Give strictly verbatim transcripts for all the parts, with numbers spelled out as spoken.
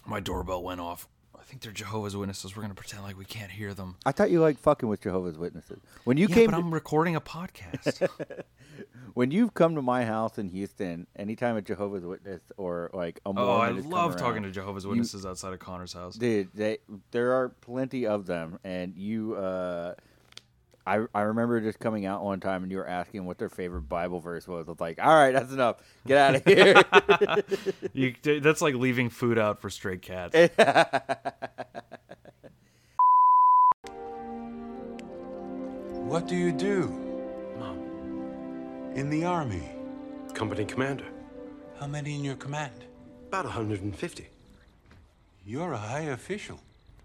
My doorbell went off. I think they're Jehovah's Witnesses. We're going to pretend like we can't hear them. I thought you liked fucking with Jehovah's Witnesses. When you yeah, came but to, I'm recording a podcast. when you've come to my house in Houston, anytime a Jehovah's Witness or like a Mormon oh, I has come love around, talking to Jehovah's Witnesses you, outside of Connor's house. Dude, they, there are plenty of them. And you... Uh, I I remember just coming out one time and you were asking what their favorite Bible verse was. I was like, all right, that's enough. Get out of here. you, that's like leaving food out for stray cats. What do you do? Mom. In the Army? Company commander. How many in your command? About one hundred fifty. You're a high official.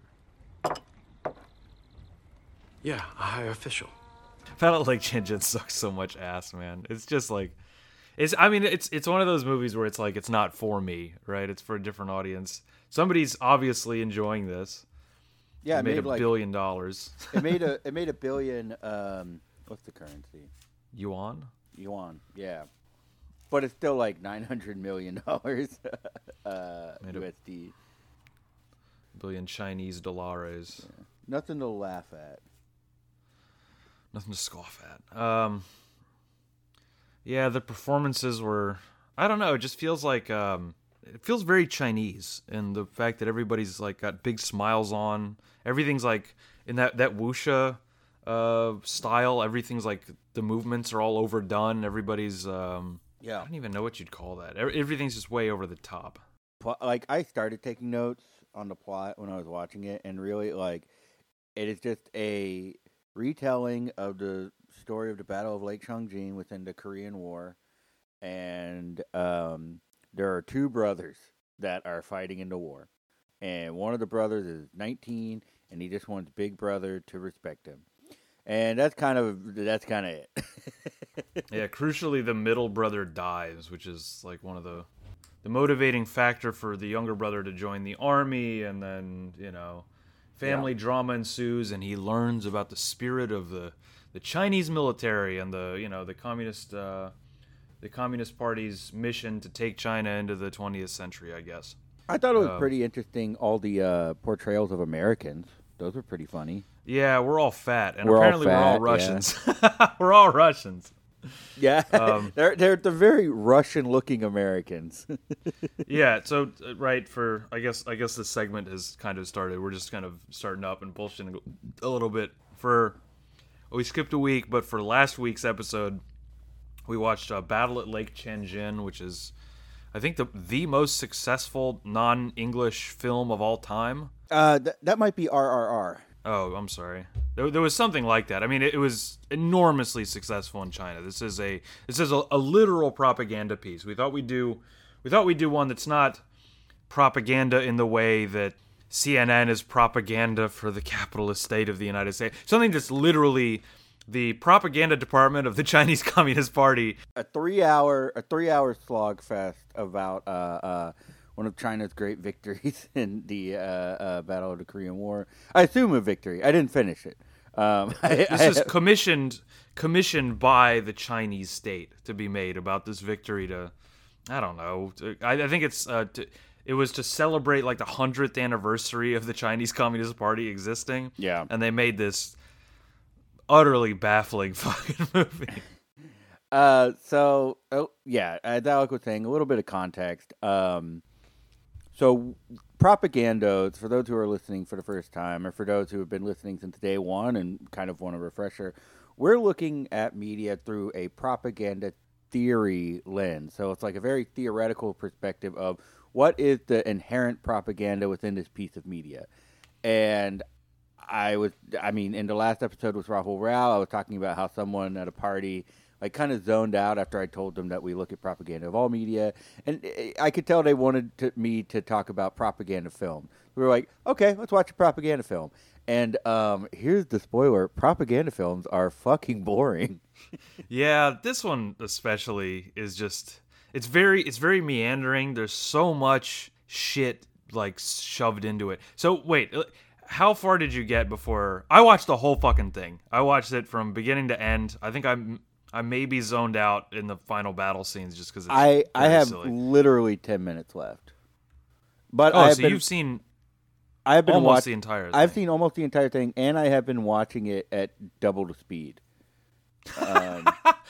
Yeah, a high official. Battle Lake Jinjin sucks so much ass, man. It's just like, it's. I mean, it's it's one of those movies where it's like it's not for me, right? It's for a different audience. Somebody's obviously enjoying this. Yeah, it, it made, made a like, billion dollars. it made a it made a billion. Um, what's the currency? Yuan. Yuan. Yeah, but it's still like nine hundred million dollars uh, U S D. Billion Chinese dollars. Yeah. Nothing to laugh at. Nothing to scoff at. Um, yeah, the performances were, I don't know, it just feels like, um, it feels very Chinese. And the fact that everybody's like got big smiles on, everything's like in that, that wuxia uh, style, everything's like, the movements are all overdone. Everybody's, um, yeah. I don't even know what you'd call that. Everything's just way over the top. Like, I started taking notes on the plot when I was watching it, and really, like, it is just a retelling of the story of the Battle of Lake Changjin within the Korean War, and um, there are two brothers that are fighting in the war, and one of the brothers is nineteen, and he just wants Big Brother to respect him, and that's kind of that's kind of it. Yeah, crucially, the middle brother dies, which is like one of the the motivating factor for the younger brother to join the army, and then you know. Family yeah. drama ensues, and he learns about the spirit of the, the Chinese military and the you know the communist uh, the Communist Party's mission to take China into the twentieth century, I guess. I thought it was um, pretty interesting. All the uh, portrayals of Americans; those were pretty funny. Yeah, we're all fat, and we're apparently all fat, we're all Russians. Yeah. We're all Russians. Yeah, um, they're they're the very Russian-looking Americans. Yeah, so uh, right for I guess I guess this segment has kind of started. We're just kind of starting up and bullshitting a little bit. For we skipped a week, but for last week's episode, we watched uh, Battle at Lake Changjin, which is I think the the most successful non-English film of all time. Uh, th- that might be R R R. Oh, I'm sorry. There, there was something like that. I mean, it, it was enormously successful in China. This is a this is a, a literal propaganda piece. We thought we'd do we thought we'd do one that's not propaganda in the way that C N N is propaganda for the capitalist state of the United States. Something that's literally the propaganda department of the Chinese Communist Party. A three hour a three hour slog fest about uh, uh, one of China's great victories in the uh, uh, Battle of the Korean War. I assume a victory. I didn't finish it. Um, I, this I, is commissioned commissioned by the Chinese state to be made about this victory to, I don't know. To, I, I think it's uh, to, it was to celebrate like the hundredth anniversary of the Chinese Communist Party existing. Yeah, and they made this utterly baffling fucking movie. Uh, so oh yeah, as Alec was saying, a little bit of context. Um. So, propaganda, for those who are listening for the first time, or for those who have been listening since day one and kind of want a refresher, we're looking at media through a propaganda theory lens. So, it's like a very theoretical perspective of what is the inherent propaganda within this piece of media. And I was, I mean, in the last episode with Rahul Rao, I was talking about how someone at a party like kind of zoned out after I told them that we look at propaganda of all media, and I could tell they wanted to, me to talk about propaganda film. We were like, okay, let's watch a propaganda film. And um, here's the spoiler: propaganda films are fucking boring. Yeah, this one especially is just it's very it's very meandering. There's so much shit like shoved into it. So wait, how far did you get before I watched the whole fucking thing? I watched it from beginning to end. I think I'm. I may be zoned out in the final battle scenes just because it's I I have silly. literally ten minutes left. But Oh, I've so been, you've seen I've been almost watch- the entire I've thing. seen almost the entire thing, and I have been watching it at double the speed. Um,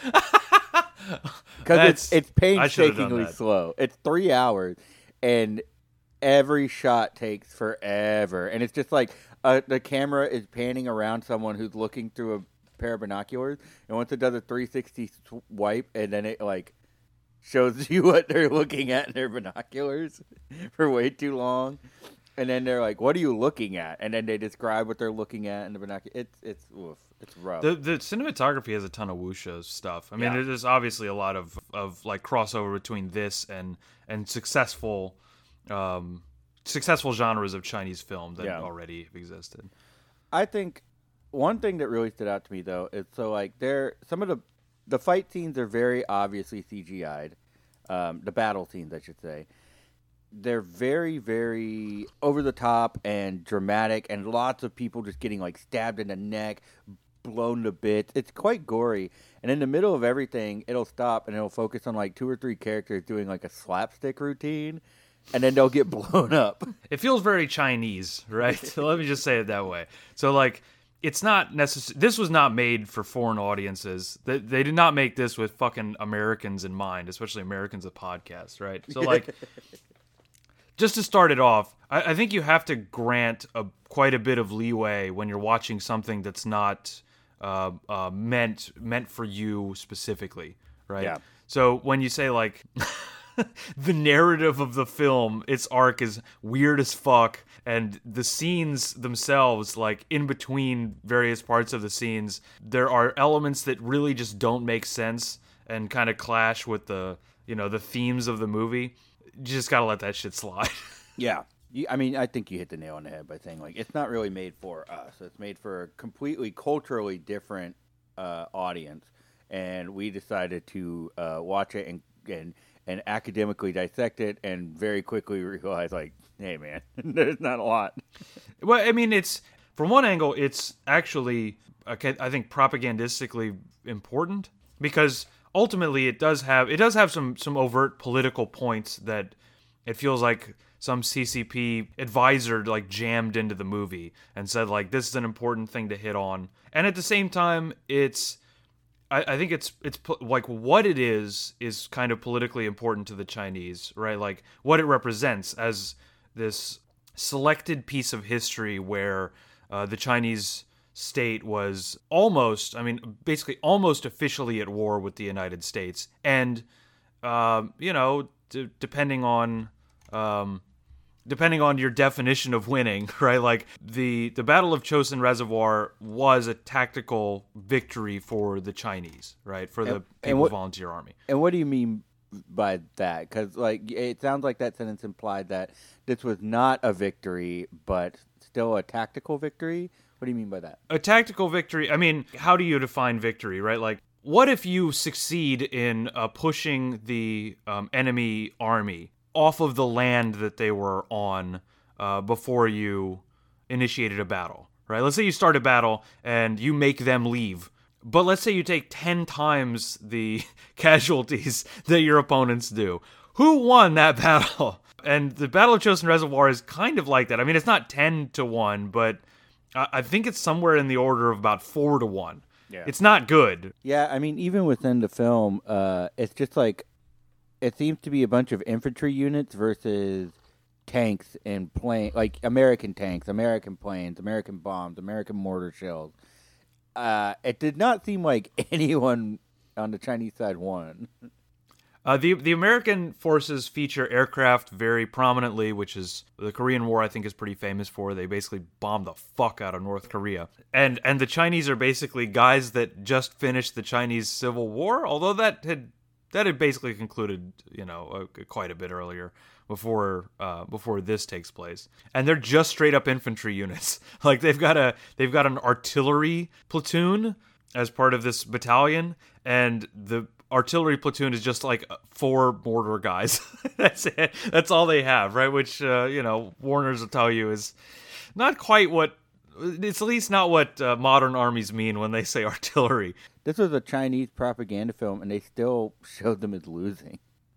because it's That's- it's I should've done painstakingly that. slow. It's three hours, and every shot takes forever. And it's just like uh, the camera is panning around someone who's looking through a pair of binoculars, and once it does a three sixty swipe, and then it like shows you what they're looking at in their binoculars for way too long. And then they're like, "What are you looking at?" And then they describe what they're looking at in the binocular. It's it's oof, it's rough. The the cinematography has a ton of wuxia stuff. I mean, Yeah. there's obviously a lot of, of like crossover between this and and successful um, successful genres of Chinese film that Yeah. already have existed. I think one thing that really stood out to me though is so like there some of the the fight scenes are very obviously C G I'd. Um, the battle scenes, I should say. They're very, very over the top and dramatic, and lots of people just getting like stabbed in the neck, blown to bits. It's quite gory. And in the middle of everything, it'll stop and it'll focus on like two or three characters doing like a slapstick routine, and then they'll get blown up. It feels very Chinese, right? So let me just say it that way. So like, it's not necessary. This was not made for foreign audiences. They, they did not make this with fucking Americans in mind, especially Americans of podcasts, right? So like. Just to start it off, I, I think you have to grant a, quite a bit of leeway when you're watching something that's not uh, uh, meant meant for you specifically, right? Yeah. So when you say like the narrative of the film, its arc is weird as fuck, and the scenes themselves, like in between various parts of the scenes, there are elements that really just don't make sense and kind of clash with the you know the themes of the movie. You just gotta let that shit slide. Yeah. You, I mean, I think you hit the nail on the head by saying, like, it's not really made for us. It's made for a completely culturally different uh, audience. And we decided to uh, watch it and, and and academically dissect it and very quickly realize, like, hey, man, there's not a lot. Well, I mean, it's from one angle, it's actually, okay, I think, propagandistically important because ultimately it does have it does have some some overt political points that it feels like some C C P advisor like jammed into the movie and said like this is an important thing to hit on. And at the same time, it's I, I think it's it's po- like what it is is kind of politically important to the Chinese, right? Like what it represents as this selected piece of history where uh, the Chinese state was almost, I mean, basically almost officially at war with the United States. And, um, you know, d- depending on, um, depending on your definition of winning, right? Like the, the Battle of Chosin Reservoir was a tactical victory for the Chinese, right? For the And- and People's what- Volunteer Army. And what do you mean by that? Because, like, it sounds like that sentence implied that this was not a victory, but still a tactical victory. What do you mean by that? A tactical victory, I mean, how do you define victory, right? Like, what if you succeed in uh, pushing the um, enemy army off of the land that they were on uh, before you initiated a battle, right? Let's say you start a battle and you make them leave, but let's say you take ten times the casualties that your opponents do. Who won that battle? And the Battle of Chosin Reservoir is kind of like that. I mean, it's not ten to one, but I think it's somewhere in the order of about four to one. Yeah. It's not good. Yeah, I mean, even within the film, uh, it's just like it seems to be a bunch of infantry units versus tanks and plane, like American tanks, American planes, American bombs, American mortar shells. Uh, it did not seem like anyone on the Chinese side won. Uh, the the American forces feature aircraft very prominently, which is the Korean War I think is pretty famous for. They basically bombed the fuck out of North Korea. And and the Chinese are basically guys that just finished the Chinese Civil War, although that had that had basically concluded, you know, uh, quite a bit earlier before uh, before this takes place. And they're just straight up infantry units. Like they've got a they've got an artillery platoon as part of this battalion, and the artillery platoon is just like four mortar guys. That's it. That's all they have, right? Which, uh, you know, Warner's will tell you is not quite what, it's at least not what uh, modern armies mean when they say artillery. This was a Chinese propaganda film, and they still showed them as losing.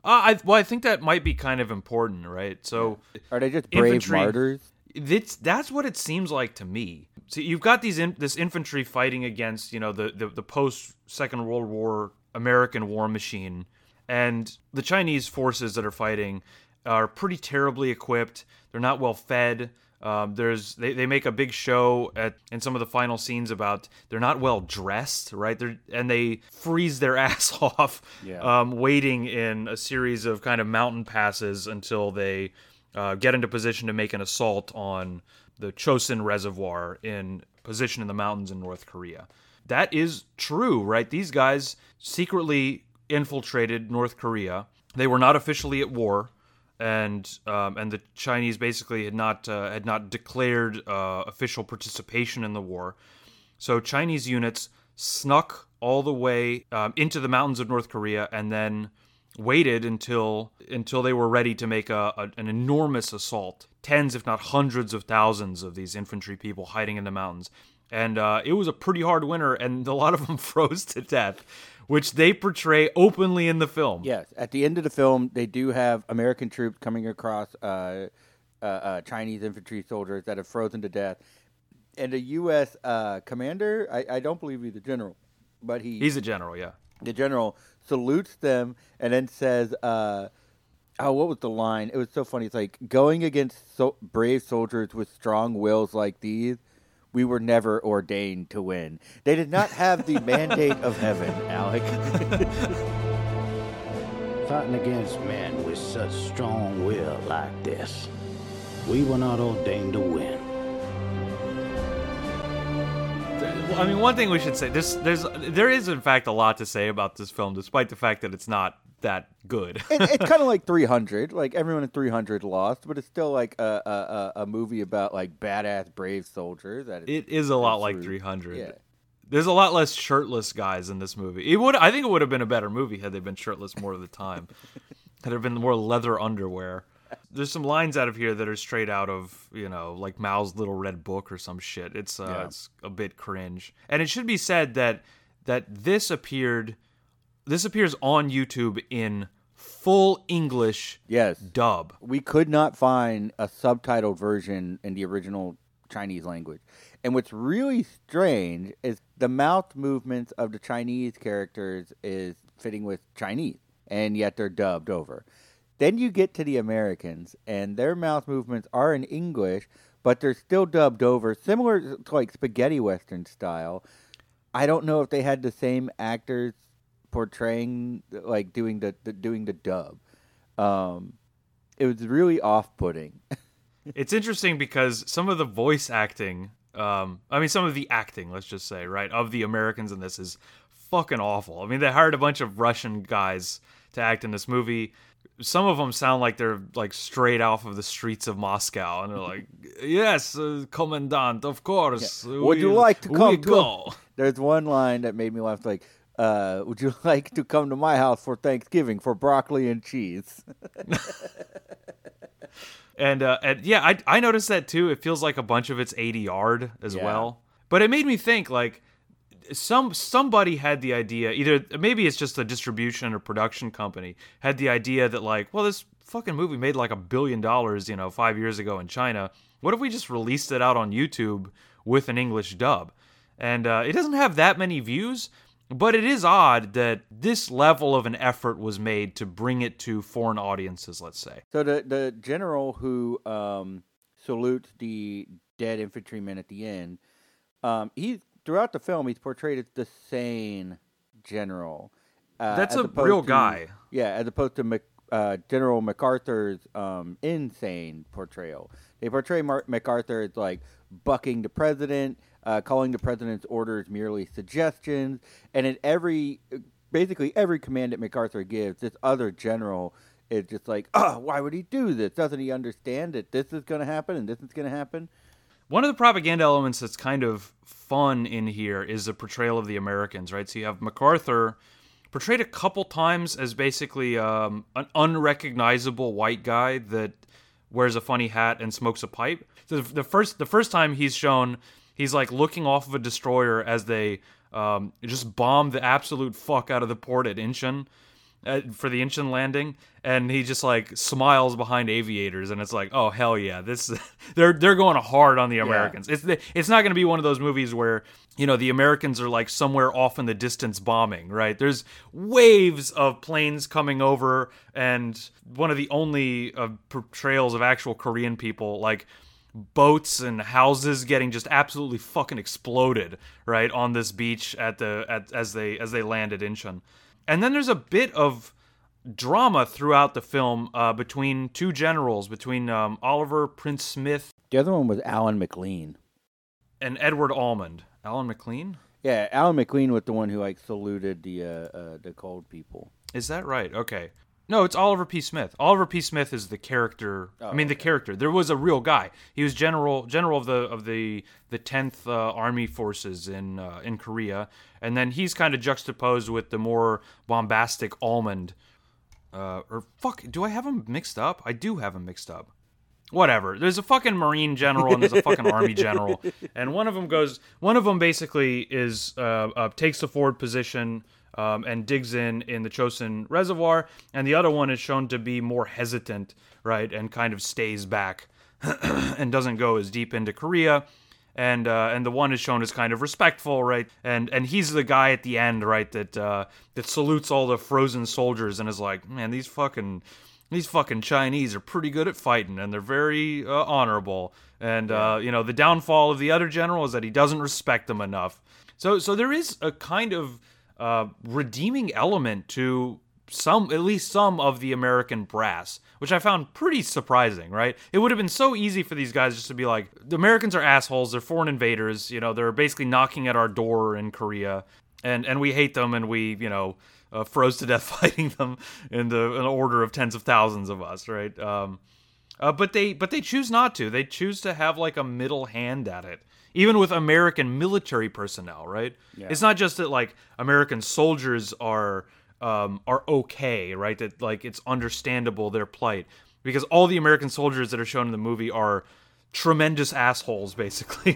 Uh, I well, I think that might be kind of important, right? So, Are they just brave infantry- martyrs? It's, that's what it seems like to me. So you've got these in, this infantry fighting against, you know, the, the, the post Second World War American war machine, and the Chinese forces that are fighting are pretty terribly equipped. They're not well fed. Um, there's they, they make a big show at in some of the final scenes about they're not well dressed, right? They're and they freeze their ass off, Yeah. um, waiting in a series of kind of mountain passes until they uh, get into position to make an assault on the Chosin Reservoir in position in the mountains in North Korea. That is true, right? These guys secretly infiltrated North Korea. They were not officially at war. And um, and the Chinese basically had not uh, had not declared uh, official participation in the war, so Chinese units snuck all the way um, into the mountains of North Korea and then waited until until they were ready to make a, a an enormous assault. Tens, if not hundreds, of thousands of these infantry people hiding in the mountains, and uh, it was a pretty hard winter, and a lot of them froze to death, which they portray openly in the film. Yes. At the end of the film, they do have American troops coming across uh, uh, uh, Chinese infantry soldiers that have frozen to death. And a U S uh, commander, I, I don't believe he's a general, but he He's a general, yeah. the general salutes them and then says, uh, oh, what was the line? It was so funny. It's like, going against so- brave soldiers with strong wills like these, we were never ordained to win. They did not have the mandate of heaven, Alec. Fighting against men with such strong will like this, we were not ordained to win. I mean, one thing we should say, this, there's, there is in fact a lot to say about this film, despite the fact that it's not that good. it, it's kind of like three hundred. Like, everyone in three hundred lost, but it's still like a a, a, a movie about like badass brave soldiers. That It is a lot like through. three hundred. Yeah. There's a lot less shirtless guys in this movie. It would, I think, it would have been a better movie had they been shirtless more of the time. Had there been more leather underwear. There's some lines out of here that are straight out of, you know, like Mao's Little Red Book or some shit. It's uh, Yeah. it's a bit cringe. And it should be said that that this appeared, this appears on YouTube in full English Yes. dub. We could not find a subtitled version in the original Chinese language. And what's really strange is the mouth movements of the Chinese characters is fitting with Chinese, and yet they're dubbed over. Then you get to the Americans, and their mouth movements are in English, but they're still dubbed over, similar to like spaghetti western style. I don't know if they had the same actors portraying, like doing the, the doing the dub. Um, it was really off-putting. It's interesting because some of the voice acting, um, I mean, some of the acting, let's just say, right, of the Americans in this is fucking awful. I mean, they hired a bunch of Russian guys to act in this movie. Some of them sound like they're like straight off of the streets of Moscow, and they're like, "Yes, uh, Commandant, of course. Yeah. Would you we- like to we come to- go?" There's one line that made me laugh, like, uh, would you like to come to my house for Thanksgiving for broccoli and cheese? And uh, and yeah, I I noticed that too. It feels like a bunch of it's A D R'd as Yeah. well. But it made me think like some somebody had the idea, either maybe it's just a distribution or production company had the idea that like, well, this fucking movie made like a billion dollars, you know, five years ago in China. What if we just released it out on YouTube with an English dub? And uh, it doesn't have that many views, but it is odd that this level of an effort was made to bring it to foreign audiences, let's say. So the, the general who um, salutes the dead infantrymen at the end, um, he's throughout the film, he's portrayed as the sane general. Uh, That's as a opposed real to- guy. Yeah, as opposed to Mac, uh, General MacArthur's um, insane portrayal. They portray Mar- MacArthur as like bucking the president, uh, calling the president's orders merely suggestions, and in every, basically every command that MacArthur gives, this other general is just like, oh, why would he do this? Doesn't he understand that this is going to happen and this is going to happen? One of the propaganda elements that's kind of fun in here is the portrayal of the Americans, right? So you have MacArthur portrayed a couple times as basically um, an unrecognizable white guy that wears a funny hat and smokes a pipe. So the, the first the first time he's shown, he's like looking off of a destroyer as they um, just bomb the absolute fuck out of the port at Incheon. Uh, for the Incheon landing, and he just like smiles behind aviators, and it's like, oh hell yeah, this they're they're going hard on the Americans. Yeah. It's it's not going to be one of those movies where, you know, the Americans are like somewhere off in the distance bombing, right? There's waves of planes coming over, and one of the only uh, portrayals of actual Korean people, like boats and houses getting just absolutely fucking exploded, right, on this beach at the at as they as they land at Incheon. And then there's a bit of drama throughout the film uh, between two generals, between um, Oliver Prince Smith. The other one was Alan McLean. And Edward Almond. Alan McLean? Yeah, Alan McLean was the one who like saluted the uh, uh, the cold people. Is that right? Okay. No, it's Oliver P. Smith. Oliver P. Smith is the character. Oh, I mean, okay. the character. There was a real guy. He was general general of the of the the tenth uh, Army Forces in uh, in Korea, and then he's kind of juxtaposed with the more bombastic Almond. Uh, or fuck, do I have them mixed up? I do have them mixed up. Whatever. There's a fucking Marine general and there's a fucking Army general, and one of them goes. One of them basically is uh, uh, takes the forward position um, and digs in in the Chosin Reservoir, and the other one is shown to be more hesitant, right, and kind of stays back and doesn't go as deep into Korea. And uh, and the one is shown as kind of respectful, right? And and he's the guy at the end, right, that uh, that salutes all the frozen soldiers and is like, man, these fucking these fucking Chinese are pretty good at fighting, and they're very uh, honorable. And uh, you know, the downfall of the other general is that he doesn't respect them enough. So so there is a kind of uh, redeeming element to some, at least some of the American brass, which I found pretty surprising, right? It would have been so easy for these guys just to be like, the Americans are assholes, they're foreign invaders, you know, they're basically knocking at our door in Korea, and, and we hate them, and we, you know, uh, froze to death fighting them in the an order of tens of thousands of us, right? Um, uh, but they but they choose not to. They choose to have like a middle hand at it. Even with American military personnel, right? Yeah. It's not just that like American soldiers are Um, are okay, right? That like it's understandable their plight, because all the American soldiers that are shown in the movie are tremendous assholes, basically.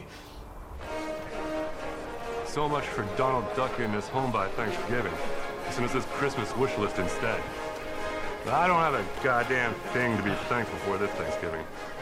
So much for Donald Duck getting us home by Thanksgiving. As soon as this Christmas wish list instead. But I don't have a goddamn thing to be thankful for this Thanksgiving.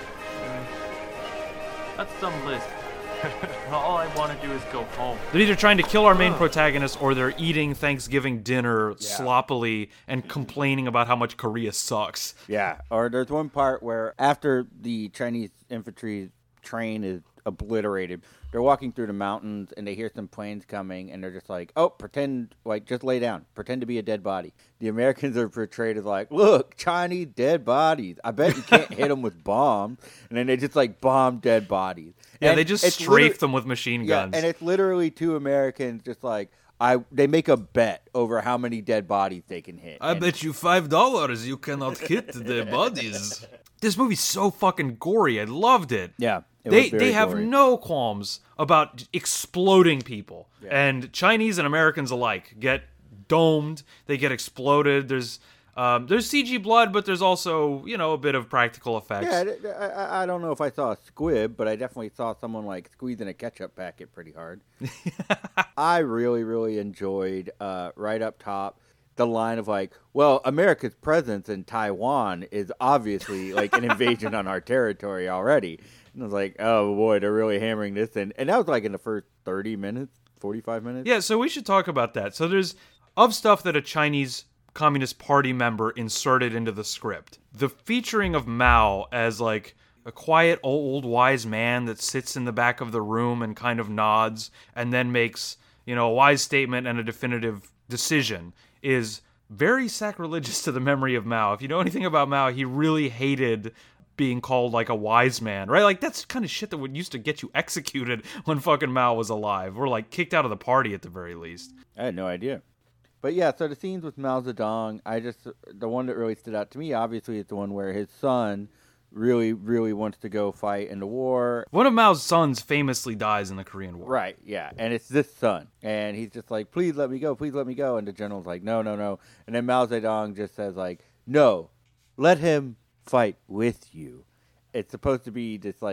That's some list. All I want to do is go home. They're either trying to kill our main protagonist, or they're eating Thanksgiving dinner yeah. sloppily and complaining about how much Korea sucks. Yeah, or there's one part where after the Chinese infantry train is obliterated, they're walking through the mountains and they hear some planes coming, and they're just like, oh, pretend, like, just lay down. Pretend to be a dead body. The Americans are portrayed as like, look, Chinese dead bodies. I bet you can't hit them with bombs. And then they just, like, bomb dead bodies. Yeah, and they just strafe them with machine guns. Yeah, and it's literally two Americans just like, I. They make a bet over how many dead bodies they can hit. I and bet you five dollars you cannot hit the bodies. This movie's so fucking gory. I loved it. Yeah. It they was very they have gory. no qualms about exploding people. Yeah. And Chinese and Americans alike get domed. They get exploded. There's um, there's C G blood, but there's also, you know, a bit of practical effects. Yeah, I, I don't know if I saw a squib, but I definitely saw someone like squeezing a ketchup packet pretty hard. I really, really enjoyed uh, right up top the line of like, well, America's presence in Taiwan is obviously like an invasion on our territory already. And I was like, oh boy, they're really hammering this in. And that was like in the first thirty minutes, forty-five minutes. Yeah, so we should talk about that. So there's, of stuff that a Chinese Communist Party member inserted into the script, the featuring of Mao as like a quiet old wise man that sits in the back of the room and kind of nods and then makes, you know, a wise statement and a definitive decision is very sacrilegious to the memory of Mao. If you know anything about Mao, he really hated being called like a wise man, right? Like that's kind of shit that would used to get you executed when fucking Mao was alive, or like kicked out of the party at the very least. I had no idea. But yeah, so the scenes with Mao Zedong, I just, the one that really stood out to me, obviously, is the one where his son really, really wants to go fight in the war. One of Mao's sons famously dies in the Korean War. Right, yeah. And it's this son. And he's just like, please let me go, please let me go. And the general's like, no, no, no. And then Mao Zedong just says like, no, let him fight with you. It's supposed to be this like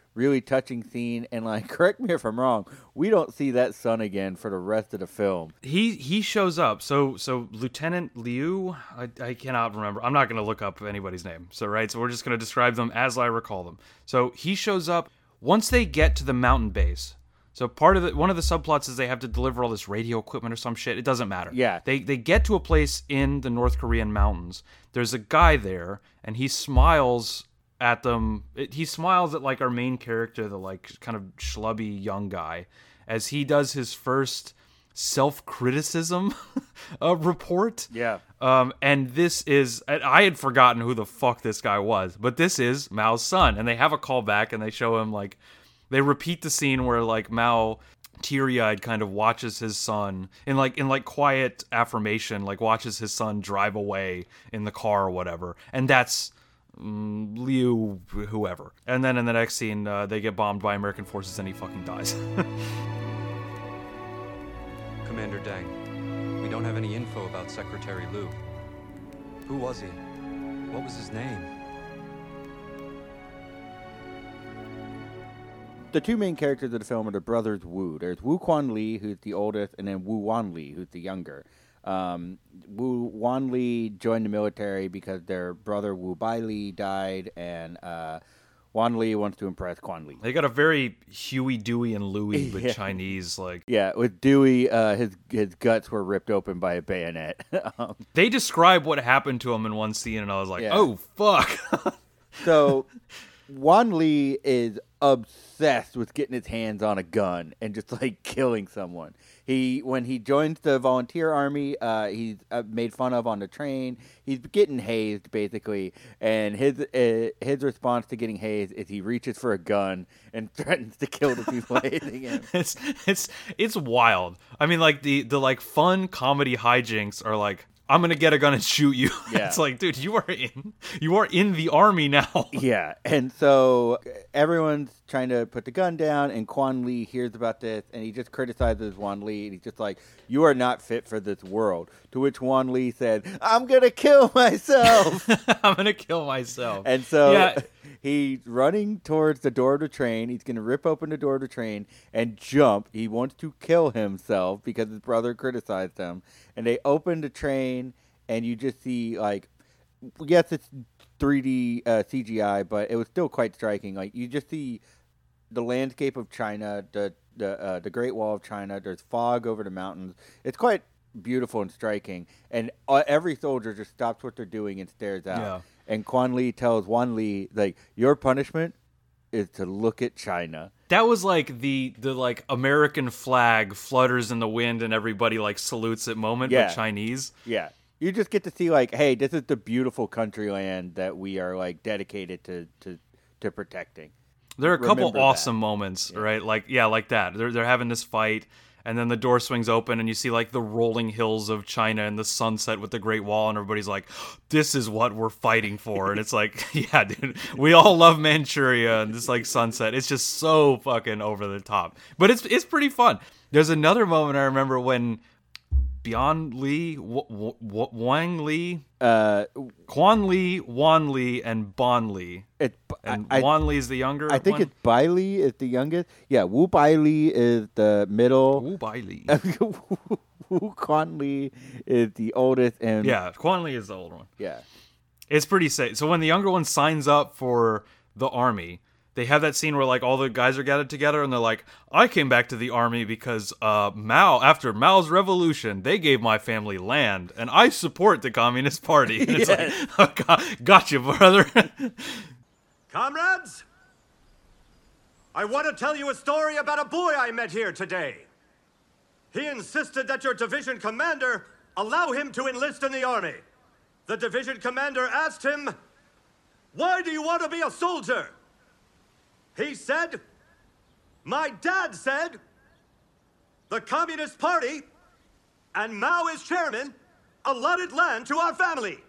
really touching scene. And like, correct me if I'm wrong, we don't see that son again for the rest of the film. He he shows up. So so Lieutenant Liu, I, I cannot remember. I'm not going to look up anybody's name. So right, so we're just going to describe them as I recall them. So he shows up once they get to the mountain base. So part of the one of the subplots is they have to deliver all this radio equipment or some shit. It doesn't matter. Yeah. They they get to a place in the North Korean mountains. There's a guy there, and he smiles at them. It, he smiles at like our main character, the like kind of schlubby young guy, as he does his first self-criticism uh, report. Yeah. Um, and this is, I had forgotten who the fuck this guy was, but this is Mao's son. And they have a callback, and they show him like, they repeat the scene where like Mao, teary-eyed, kind of watches his son in like in like quiet affirmation, like watches his son drive away in the car or whatever, and that's um, Liu, whoever. And then in the next scene, uh, they get bombed by American forces, and he fucking dies. Commander Deng, we don't have any info about Secretary Liu. Who was he? What was his name? The two main characters of the film are the brothers Wu. There's Wu Quan Li, who's the oldest, and then Wu Wan Li, who's the younger. Um, Wu Wan Li joined the military because their brother Wu Bai Li died, and uh, Wan Li wants to impress Quan Li. They got a very Huey, Dewey, and Louie, but Yeah. Chinese, like... Yeah, with Dewey, uh, his his guts were ripped open by a bayonet. um, They describe what happened to him in one scene, and I was like, Yeah. oh, fuck. So, Wan Li is obsessed with getting his hands on a gun and just like killing someone. He when he joins the volunteer army, uh, he's uh, made fun of on the train. He's getting hazed basically, and his uh, his response to getting hazed is he reaches for a gun and threatens to kill the people hazing him. It's it's it's wild. I mean, like the the like fun comedy hijinks are like, I'm gonna get a gun and shoot you. Yeah. It's like, dude, you are in you are in the army now. Yeah, and so everyone's trying to put the gun down, and Quan Li hears about this, and he just criticizes Wan Li, and he's just like, you are not fit for this world. To which Wan Li said, I'm going to kill myself. I'm gonna kill myself. And so Yeah. he's running towards the door of the train. He's going to rip open the door of the train and jump. He wants to kill himself because his brother criticized him. And they open the train, and you just see, like, yes, it's three D uh, C G I, but it was still quite striking. Like, you just see the landscape of China, the the uh, the Great Wall of China. There's fog over the mountains. It's quite beautiful and striking. And uh, every soldier just stops what they're doing and stares out. Yeah. And Quan Li tells Wan Li, like, your punishment is to look at China. That was like the the like American flag flutters in the wind and everybody like salutes it moment, Yeah. but Chinese. Yeah. You just get to see, like, hey, this is the beautiful country land that we are, like, dedicated to, to, to protecting. There are a couple Remember awesome that. moments, right? Like, yeah, like that. They're they're having this fight, and then the door swings open, and you see like the rolling hills of China and the sunset with the Great Wall, and everybody's like, "This is what we're fighting for." And it's like, yeah, dude, we all love Manchuria and this like sunset. It's just so fucking over the top, but it's it's pretty fun. There's another moment I remember when Bian Li, w- w- w- Wang Li, Uh, Quan Li, Wan Li, and Bon Li. it, And I, Wan Li is the younger I think one? it's Bai Li is the youngest. Yeah, Wu Bai Li is the middle. Wu Bai Li. Wu Quan Li is the oldest. And Yeah, Quan Li is the old one. yeah. It's pretty safe. So when the younger one signs up for the army, they have that scene where like all the guys are gathered together and they're like, I came back to the army because uh, Mao, after Mao's revolution, they gave my family land and I support the Communist Party. And it's Yes. like, oh, God, gotcha, brother. Comrades, I want to tell you a story about a boy I met here today. He insisted that your division commander allow him to enlist in the army. The division commander asked him, why do you want to be a soldier? He said, my dad said, the Communist Party and Mao as chairman allotted land to our family.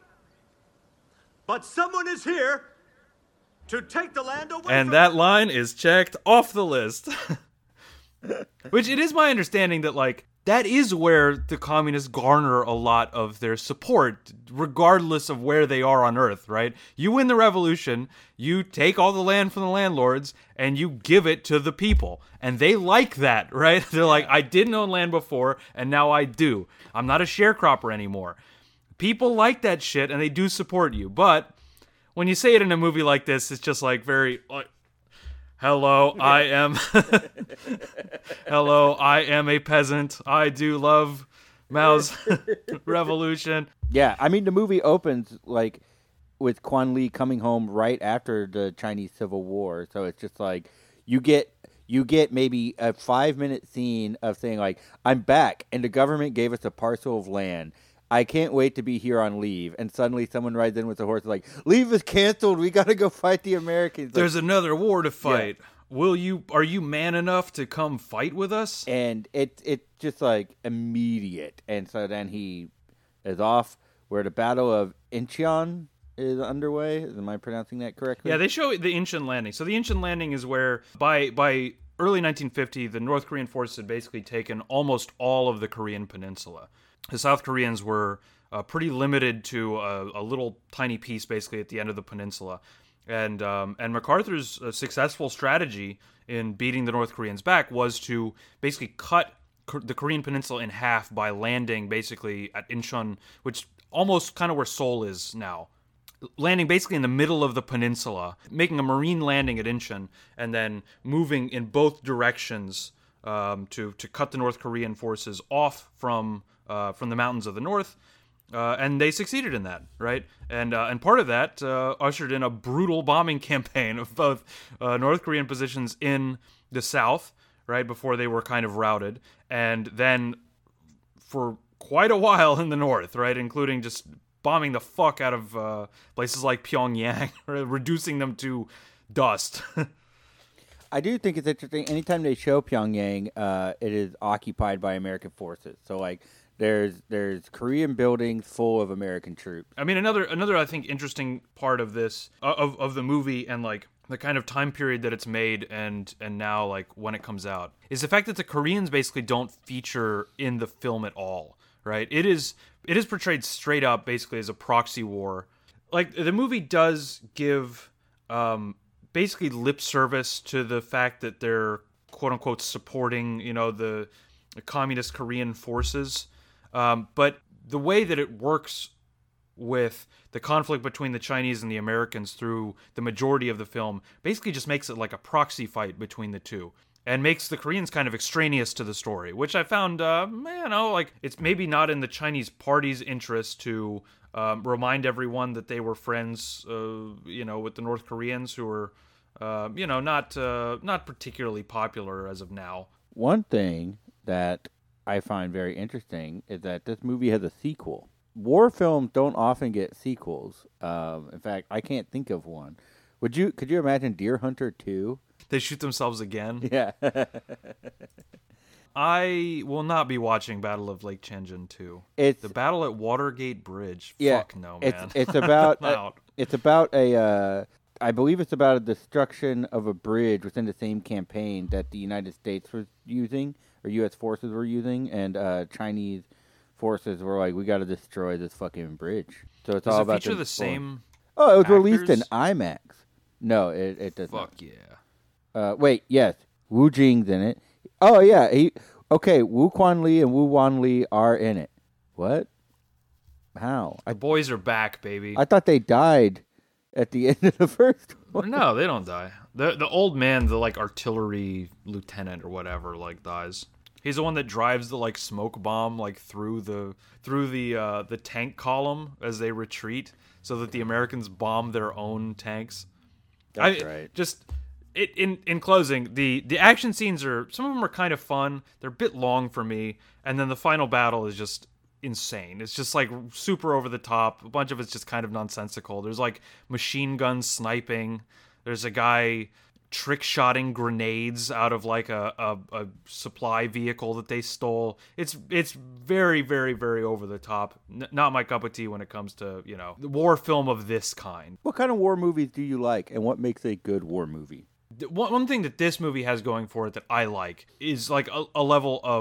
But someone is here to take the land away And from that line is checked off the list. Which it is my understanding that like that is where the communists garner a lot of their support, regardless of where they are on Earth, right? You win the revolution, you take all the land from the landlords, and you give it to the people. And they like that, right? They're like, I didn't own land before, and now I do. I'm not a sharecropper anymore. People like that shit, and they do support you. But when you say it in a movie like this, it's just like very... like, Hello, I am. Hello, I am a peasant. I do love Mao's revolution. Yeah, I mean the movie opens like with Quan Li coming home right after the Chinese Civil War, so it's just like you get you get maybe a five minute scene of saying like I'm back and the government gave us a parcel of land. I can't wait to be here on leave. And suddenly someone rides in with a horse like, leave is canceled. We got to go fight the Americans. There's like, another war to fight. Yeah. Will you, are you man enough to come fight with us? And it it's just like immediate. And so then he is off where the Battle of Incheon is underway. Am I pronouncing that correctly? Yeah, they show the Incheon Landing. So the Incheon Landing is where by, by early nineteen fifty, the North Korean forces had basically taken almost all of the Korean peninsula. The South Koreans were uh, pretty limited to a, a little tiny piece, basically, at the end of the peninsula. And um, and MacArthur's uh, successful strategy in beating the North Koreans back was to basically cut K- the Korean peninsula in half by landing, basically, at Incheon, which almost kind of where Seoul is now. Landing basically in the middle of the peninsula, making a marine landing at Incheon, and then moving in both directions um, to, to cut the North Korean forces off from... Uh, from the mountains of the north, uh, and they succeeded in that, right? And uh, and part of that uh, ushered in a brutal bombing campaign of both uh, North Korean positions in the south, right, before they were kind of routed, and then for quite a while in the north, right, including just bombing the fuck out of uh, places like Pyongyang, reducing them to dust. I do think it's interesting. Anytime they show Pyongyang, uh, it is occupied by American forces. So, like, there's there's Korean buildings full of American troops. I mean, another another I think interesting part of this of of the movie and like the kind of time period that it's made and and now like when it comes out is the fact that the Koreans basically don't feature in the film at all, right? It is it is portrayed straight up basically as a proxy war. Like the movie does give um, basically lip service to the fact that they're quote unquote supporting, you know, the, the communist Korean forces. Um, but the way that it works with the conflict between the Chinese and the Americans through the majority of the film basically just makes it like a proxy fight between the two and makes the Koreans kind of extraneous to the story, which I found, uh, you know, like it's maybe not in the Chinese party's interest to um, remind everyone that they were friends, uh, you know, with the North Koreans who were, uh, you know, not uh, not particularly popular as of now. One thing that I find very interesting is that this movie has a sequel. War films don't often get sequels. Um, in fact, I can't think of one. Would you? Could you imagine Deer Hunter two? They shoot themselves again? Yeah. I will not be watching Battle of Lake Changjin two. It's the Battle at Watergate Bridge. Yeah, Fuck no, man. It's, it's about I'm a, out. it's about a uh, I believe it's about a destruction of a bridge within the same campaign that the United States was using or U S forces were using, and uh, Chinese forces were like, we got to destroy this fucking bridge. So it's Does all it about feature them the exploring. same Oh, it was actors? released in IMAX. No, it it does Fuck not. yeah. Uh, wait, yes, Wu Jing's in it. Oh yeah, he okay. Wu Quan Li and Wu Wan Li are in it. What? How? The boys are back, baby. I thought they died at the end of the first one. No, they don't die. The the old man, the like artillery lieutenant or whatever, like dies. He's the one that drives the like smoke bomb like through the through the uh, the tank column as they retreat, so that the Americans bomb their own tanks. That's I, right. Just it in in closing, the the action scenes are some of them are kind of fun. They're a bit long for me, and then the final battle is just insane. It's just like super over the top. A bunch of it's just kind of nonsensical. There's like machine guns sniping. There's a guy trick shotting grenades out of like a, a, a supply vehicle that they stole. It's it's very very very over the top. N- not my cup of tea when it comes to, you know, the war film of this kind. What kind of war movies do you like, and what makes a good war movie? One, one thing that this movie has going for it that I like is like a, a level of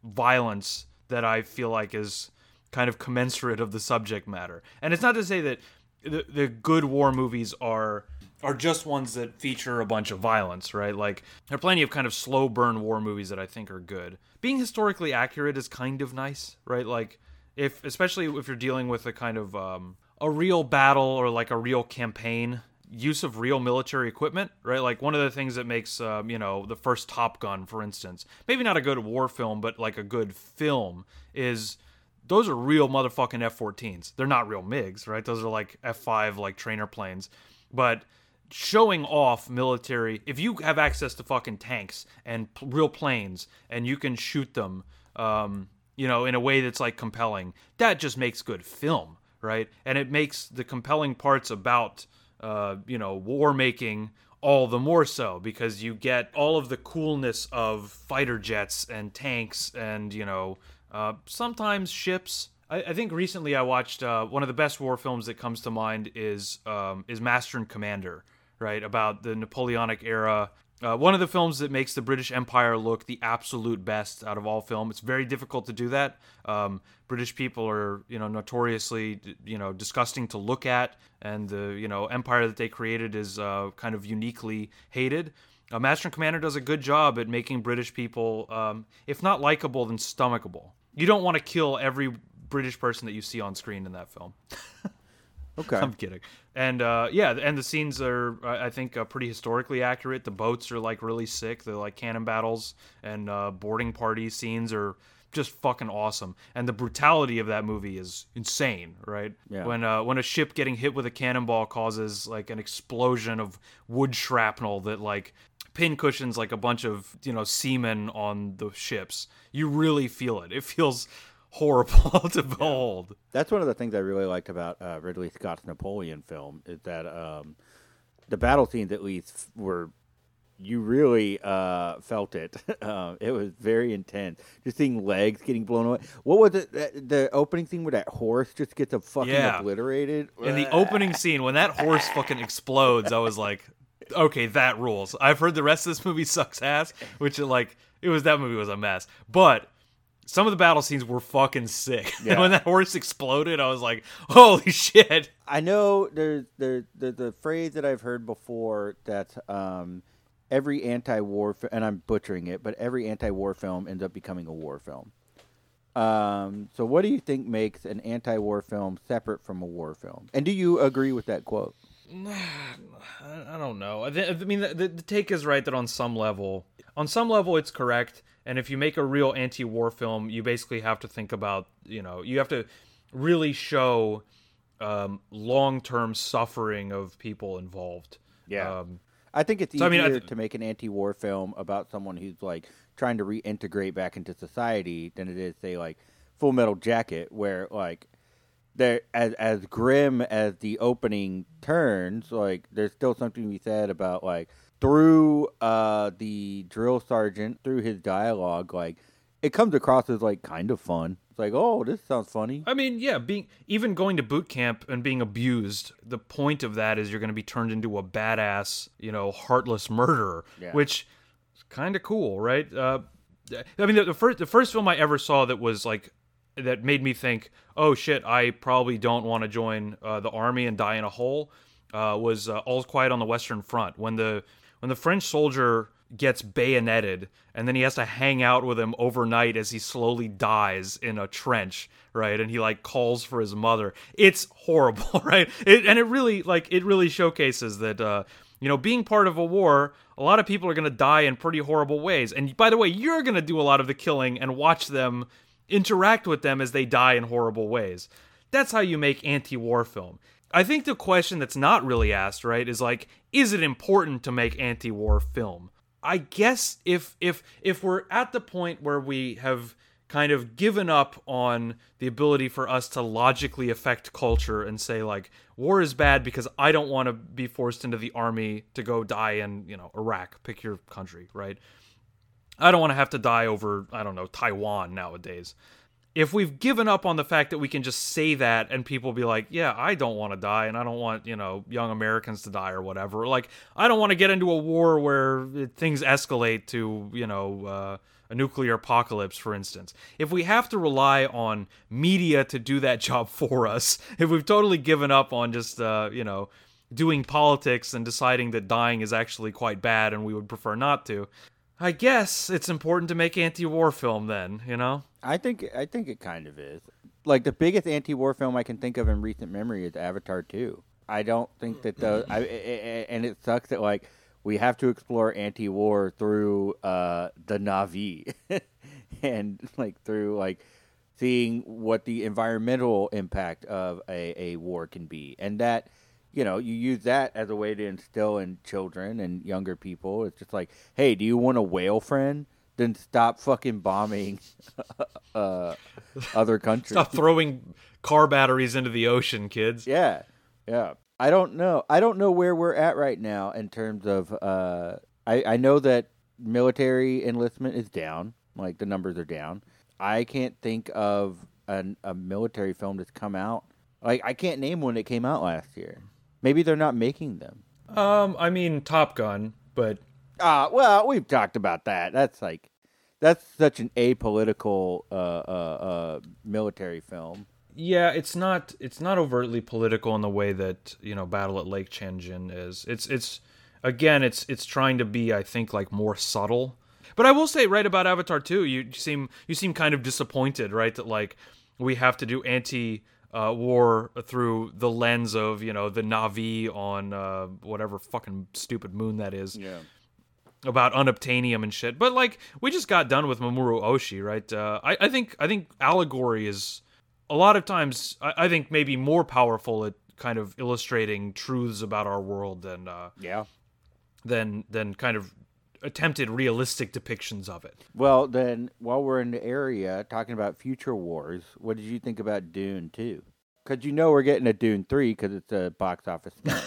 violence that I feel like is kind of commensurate of the subject matter. And it's not to say that the, the good war movies are are just ones that feature a bunch of violence, right? Like, there are plenty of kind of slow burn war movies that I think are good. Being historically accurate is kind of nice, right? Like, if especially if you're dealing with a kind of um, a real battle or like a real campaign, use of real military equipment, right? Like, one of the things that makes, um, you know, the first Top Gun, for instance, maybe not a good war film, but like a good film, is those are real motherfucking F fourteens. They're not real MiGs, right? Those are like F five, like trainer planes. But showing off military, if you have access to fucking tanks and p- real planes and you can shoot them, um, you know, in a way that's like compelling, that just makes good film, right? And it makes the compelling parts about, uh, you know, war making all the more so, because you get all of the coolness of fighter jets and tanks and, you know, uh, sometimes ships. I, I think recently I watched uh, one of the best war films that comes to mind is um, is Master and Commander, right, about the Napoleonic era. Uh, one of the films that makes the British Empire look the absolute best out of all film. It's very difficult to do that. Um, British people are, you know, notoriously, you know, disgusting to look at, and the, you know, empire that they created is uh, kind of uniquely hated. Uh, Master and Commander does a good job at making British people, um, if not likable, then stomachable. You don't want to kill every British person that you see on screen in that film. Okay. I'm kidding. And uh, yeah, and the scenes are, I think, uh, pretty historically accurate. The boats are like really sick. They're like cannon battles, and uh, boarding party scenes are just fucking awesome. And the brutality of that movie is insane, right? Yeah. When uh, when a ship getting hit with a cannonball causes like an explosion of wood shrapnel that like pin cushions like a bunch of, you know, seamen on the ships, you really feel it. It feels horrible to behold. Yeah. That's one of the things I really liked about uh, Ridley Scott's Napoleon film, is that um, the battle scenes, at least, were, you really uh, felt it. uh, it was very intense. Just seeing legs getting blown away. What was it? The, the opening scene where that horse just gets a fucking yeah. obliterated? In the opening scene, when that horse fucking explodes, I was like, okay, that rules. I've heard the rest of this movie sucks ass, which, like, it was, that movie was a mess. But some of the battle scenes were fucking sick. Yeah. And when that horse exploded, I was like, holy shit. I know there's there's there's a phrase that I've heard before that um, every anti-war, fi- and I'm butchering it, but every anti-war film ends up becoming a war film. Um, so what do you think makes an anti-war film separate from a war film? And do you agree with that quote? I don't know. I, th- I mean, the, the take is right that on some level, on some level it's correct. And if you make a real anti-war film, you basically have to think about, you know, you have to really show um, long-term suffering of people involved. Yeah. Um, I think it's so, easier I mean, I th- to make an anti-war film about someone who's, like, trying to reintegrate back into society than it is, say, like, Full Metal Jacket, where, like, there as as grim as the opening turns, like, there's still something to be said about, like, through uh, the drill sergeant, through his dialogue, like, it comes across as, like, kind of fun. It's like, oh, this sounds funny. I mean, yeah, being even going to boot camp and being abused, the point of that is you're going to be turned into a badass, you know, heartless murderer, Yeah. which is kind of cool, right? Uh, I mean, the, the first the first film I ever saw that was, like, that made me think, oh, shit, I probably don't want to join uh, the army and die in a hole, uh, was uh, All's Quiet on the Western Front, when the When the French soldier gets bayoneted and then he has to hang out with him overnight as he slowly dies in a trench, right? And he, like, calls for his mother. It's horrible, right? It, and it really, like, it really showcases that, uh, you know, being part of a war, a lot of people are going to die in pretty horrible ways. And by the way, you're going to do a lot of the killing and watch them interact with them as they die in horrible ways. That's how you make anti-war film. I think the question that's not really asked, right, is like, is it important to make anti-war film? I guess if if if we're at the point where we have kind of given up on the ability for us to logically affect culture and say, like, war is bad because I don't want to be forced into the army to go die in, you know, Iraq, pick your country, right? I don't want to have to die over, I don't know, Taiwan nowadays. if we've given up on the fact that we can just say that and people be like, yeah, I don't want to die and I don't want, you know, young Americans to die or whatever. Like, I don't want to get into a war where things escalate to, you know, uh, a nuclear apocalypse, for instance. If we have to rely on media to do that job for us, if we've totally given up on just, uh, you know, doing politics and deciding that dying is actually quite bad and we would prefer not to, I guess it's important to make anti-war film then, you know? I think I think it kind of is. Like, the biggest anti-war film I can think of in recent memory is Avatar two. I don't think that those... I, I, and it sucks that, like, we have to explore anti-war through uh, the Na'vi. and, like, through, like, seeing what the environmental impact of a, a war can be. And that... You know, you use that as a way to instill in children and younger people. It's just like, hey, do you want a whale friend? Then stop fucking bombing uh, other countries. Stop throwing car batteries into the ocean, kids. Yeah, yeah. I don't know. I don't know where we're at right now in terms of. Uh, I I know that military enlistment is down. Like, the numbers are down. I can't think of an, a military film that's come out. Like, I can't name one that came out last year. Maybe they're not making them. Um, I mean, Top Gun, but... Ah, uh, well, we've talked about that. That's like, that's such an apolitical uh, uh, uh, military film. Yeah, it's not it's not overtly political in the way that, you know, Battle at Lake Changjin is. It's, it's again, it's it's trying to be, I think, like, more subtle. But I will say, right, about Avatar two, you seem you seem kind of disappointed, right, that, like, we have to do anti... Uh, war through the lens of, you know, the Na'vi on uh, whatever fucking stupid moon that is. Yeah. About unobtainium and shit. But, like, we just got done with Mamoru Oshii, right? Uh, I, I think I think allegory is a lot of times, I, I think, maybe more powerful at kind of illustrating truths about our world than uh, yeah, than than kind of attempted realistic depictions of it. Well, then, while we're in the area talking about future wars, what did you think about Dune two? Because you know we're getting a Dune three because it's a box office smash.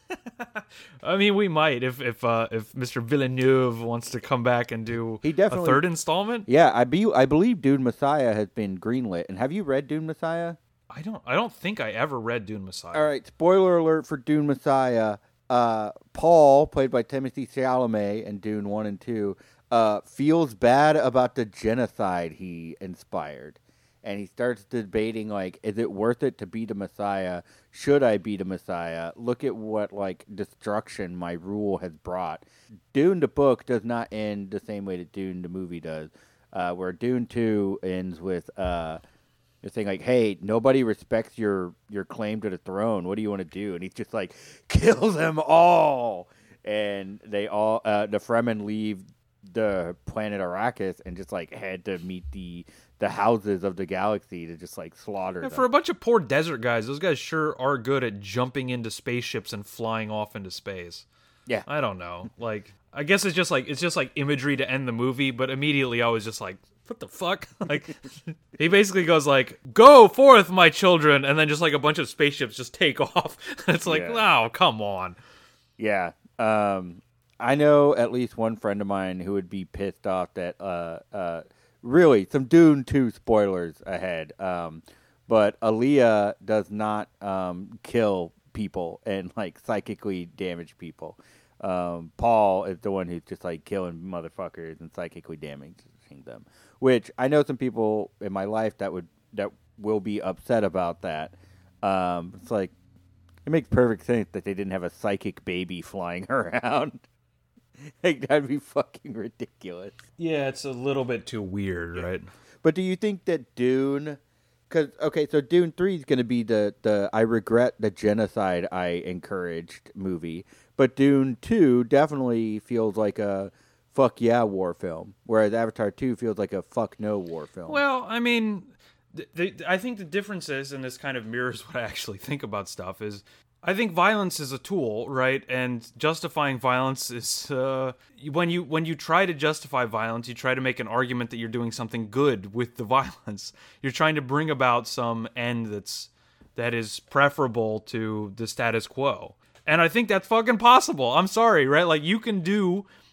I mean, we might if if uh, if Mister Villeneuve wants to come back and do he definitely, a third installment. Yeah, I be I believe Dune Messiah has been greenlit. And have you read Dune Messiah? I don't. I don't think I ever read Dune Messiah. All right, spoiler alert for Dune Messiah. Uh, Paul, played by Timothée Chalamet in Dune one and two, uh, feels bad about the genocide he inspired. And he starts debating, like, is it worth it to be the Messiah? Should I be the Messiah? Look at what, like, destruction my rule has brought. Dune, the book, does not end the same way that Dune, the movie, does. Uh, where Dune two ends with... Uh, They're saying, like, hey, nobody respects your, your claim to the throne. What do you want to do? And he's just like, kill them all. And they all, uh, the Fremen leave the planet Arrakis and just, like, head to meet the the houses of the galaxy to just, like, slaughter yeah, them. For a bunch of poor desert guys, those guys sure are good at jumping into spaceships and flying off into space. Yeah. I don't know. Like, I guess it's just like, it's just like imagery to end the movie, but immediately I was just like, what the fuck? Like, he basically goes like, go forth, my children, and then just like a bunch of spaceships just take off. It's like, yeah. Oh, come on. Yeah. Um, I know at least one friend of mine who would be pissed off that, uh, uh, really, some Dune two spoilers ahead. Um, but Aaliyah does not um, kill people and, like, psychically damage people. Um, Paul is the one who's just, like, killing motherfuckers and psychically damaging them. Which I know some people in my life that would that will be upset about that. Um, it's like, it makes perfect sense that they didn't have a psychic baby flying around. Like, that'd be fucking ridiculous. Yeah, it's a little bit too weird, right? But do you think that Dune... Because, okay, so Dune three is going to be the, the I regret the genocide I encouraged movie. But Dune two definitely feels like a fuck yeah war film. Whereas Avatar two feels like a fuck no war film. Well, I mean, the, the, I think the difference is, and this kind of mirrors what I actually think about stuff, is I think violence is a tool, right? And justifying violence is uh, when you when you try to justify violence, you try to make an argument that you're doing something good with the violence. You're trying to bring about some end that's that is preferable to the status quo. And I think that's fucking possible. I'm sorry, right? Like, you can do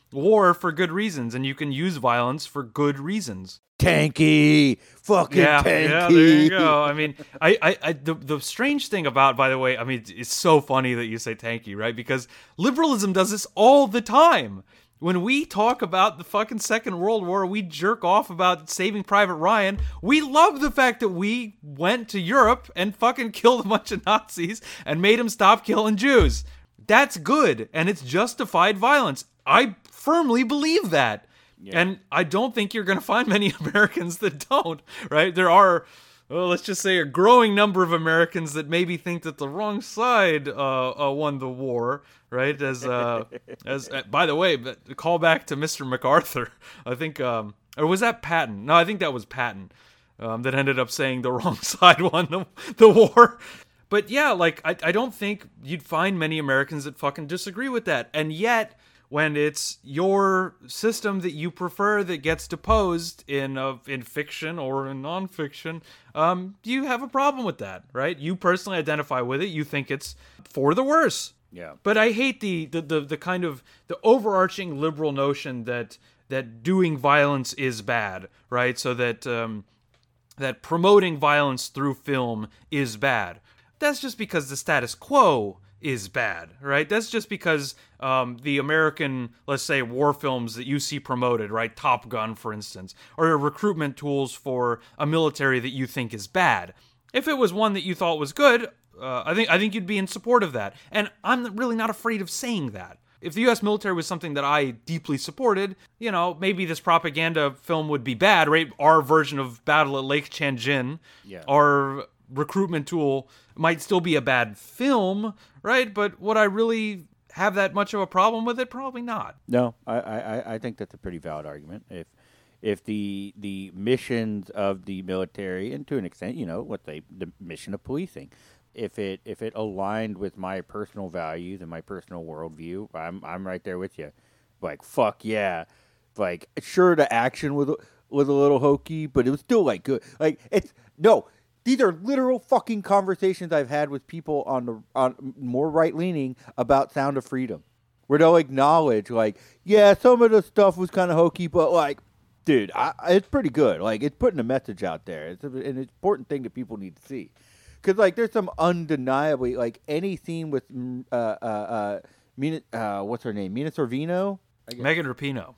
war for good reasons, and you can use violence for good reasons. Tanky, fucking Yeah, tanky. yeah, there you go. I mean, I, I, I the, the strange thing about, by the way, I mean, it's so funny that you say tanky, right? Because liberalism does this all the time. When we talk about the fucking Second World War, we jerk off about Saving Private Ryan. We love the fact that we went to Europe and fucking killed a bunch of Nazis and made them stop killing Jews. That's good, and it's justified violence. I firmly believe that. Yeah. And I don't think you're going to find many Americans that don't, right? There are, well, let's just say, a growing number of Americans that maybe think that the wrong side uh, uh, won the war, right? As, uh, as uh, by the way, but call back to Mister MacArthur. I think, um, or was that Patton? No, I think that was Patton um, that ended up saying the wrong side won the, the war. But yeah, like, I, I don't think you'd find many Americans that fucking disagree with that. And yet, when it's your system that you prefer that gets deposed in uh, in fiction or in nonfiction, um, you have a problem with that, right? You personally identify with it. You think it's for the worse. Yeah. But I hate the the, the, the kind of the overarching liberal notion that that doing violence is bad, right? So that um, that promoting violence through film is bad. That's just because the status quo is bad, right? That's just because um, the American, let's say, war films that you see promoted, right? Top Gun, for instance, are recruitment tools for a military that you think is bad. If it was one that you thought was good, uh, I think I think you'd be in support of that. And I'm really not afraid of saying that. If the U S military was something that I deeply supported, you know, maybe this propaganda film would be bad, right? Our version of Battle at Lake Changjin, yeah. Our recruitment tool might still be a bad film, right? But would I really have that much of a problem with it? Probably not. No, I, I, I think that's a pretty valid argument. If if the the missions of the military, and to an extent, you know, what they the mission of policing, if it if it aligned with my personal values and my personal worldview, I'm I'm right there with you. Like, fuck yeah. Like, sure, the action was was a little hokey, but it was still like good. Like, it's no. These are literal fucking conversations I've had with people on the on more right leaning about Sound of Freedom, where they'll acknowledge, like, yeah, some of the stuff was kind of hokey, but like, dude, I, it's pretty good. Like, it's putting a message out there. It's a, an important thing that people need to see, because like, there's some undeniably like any scene with uh uh uh, Mina, uh what's her name, Mina Sorvino, Megan Rapinoe.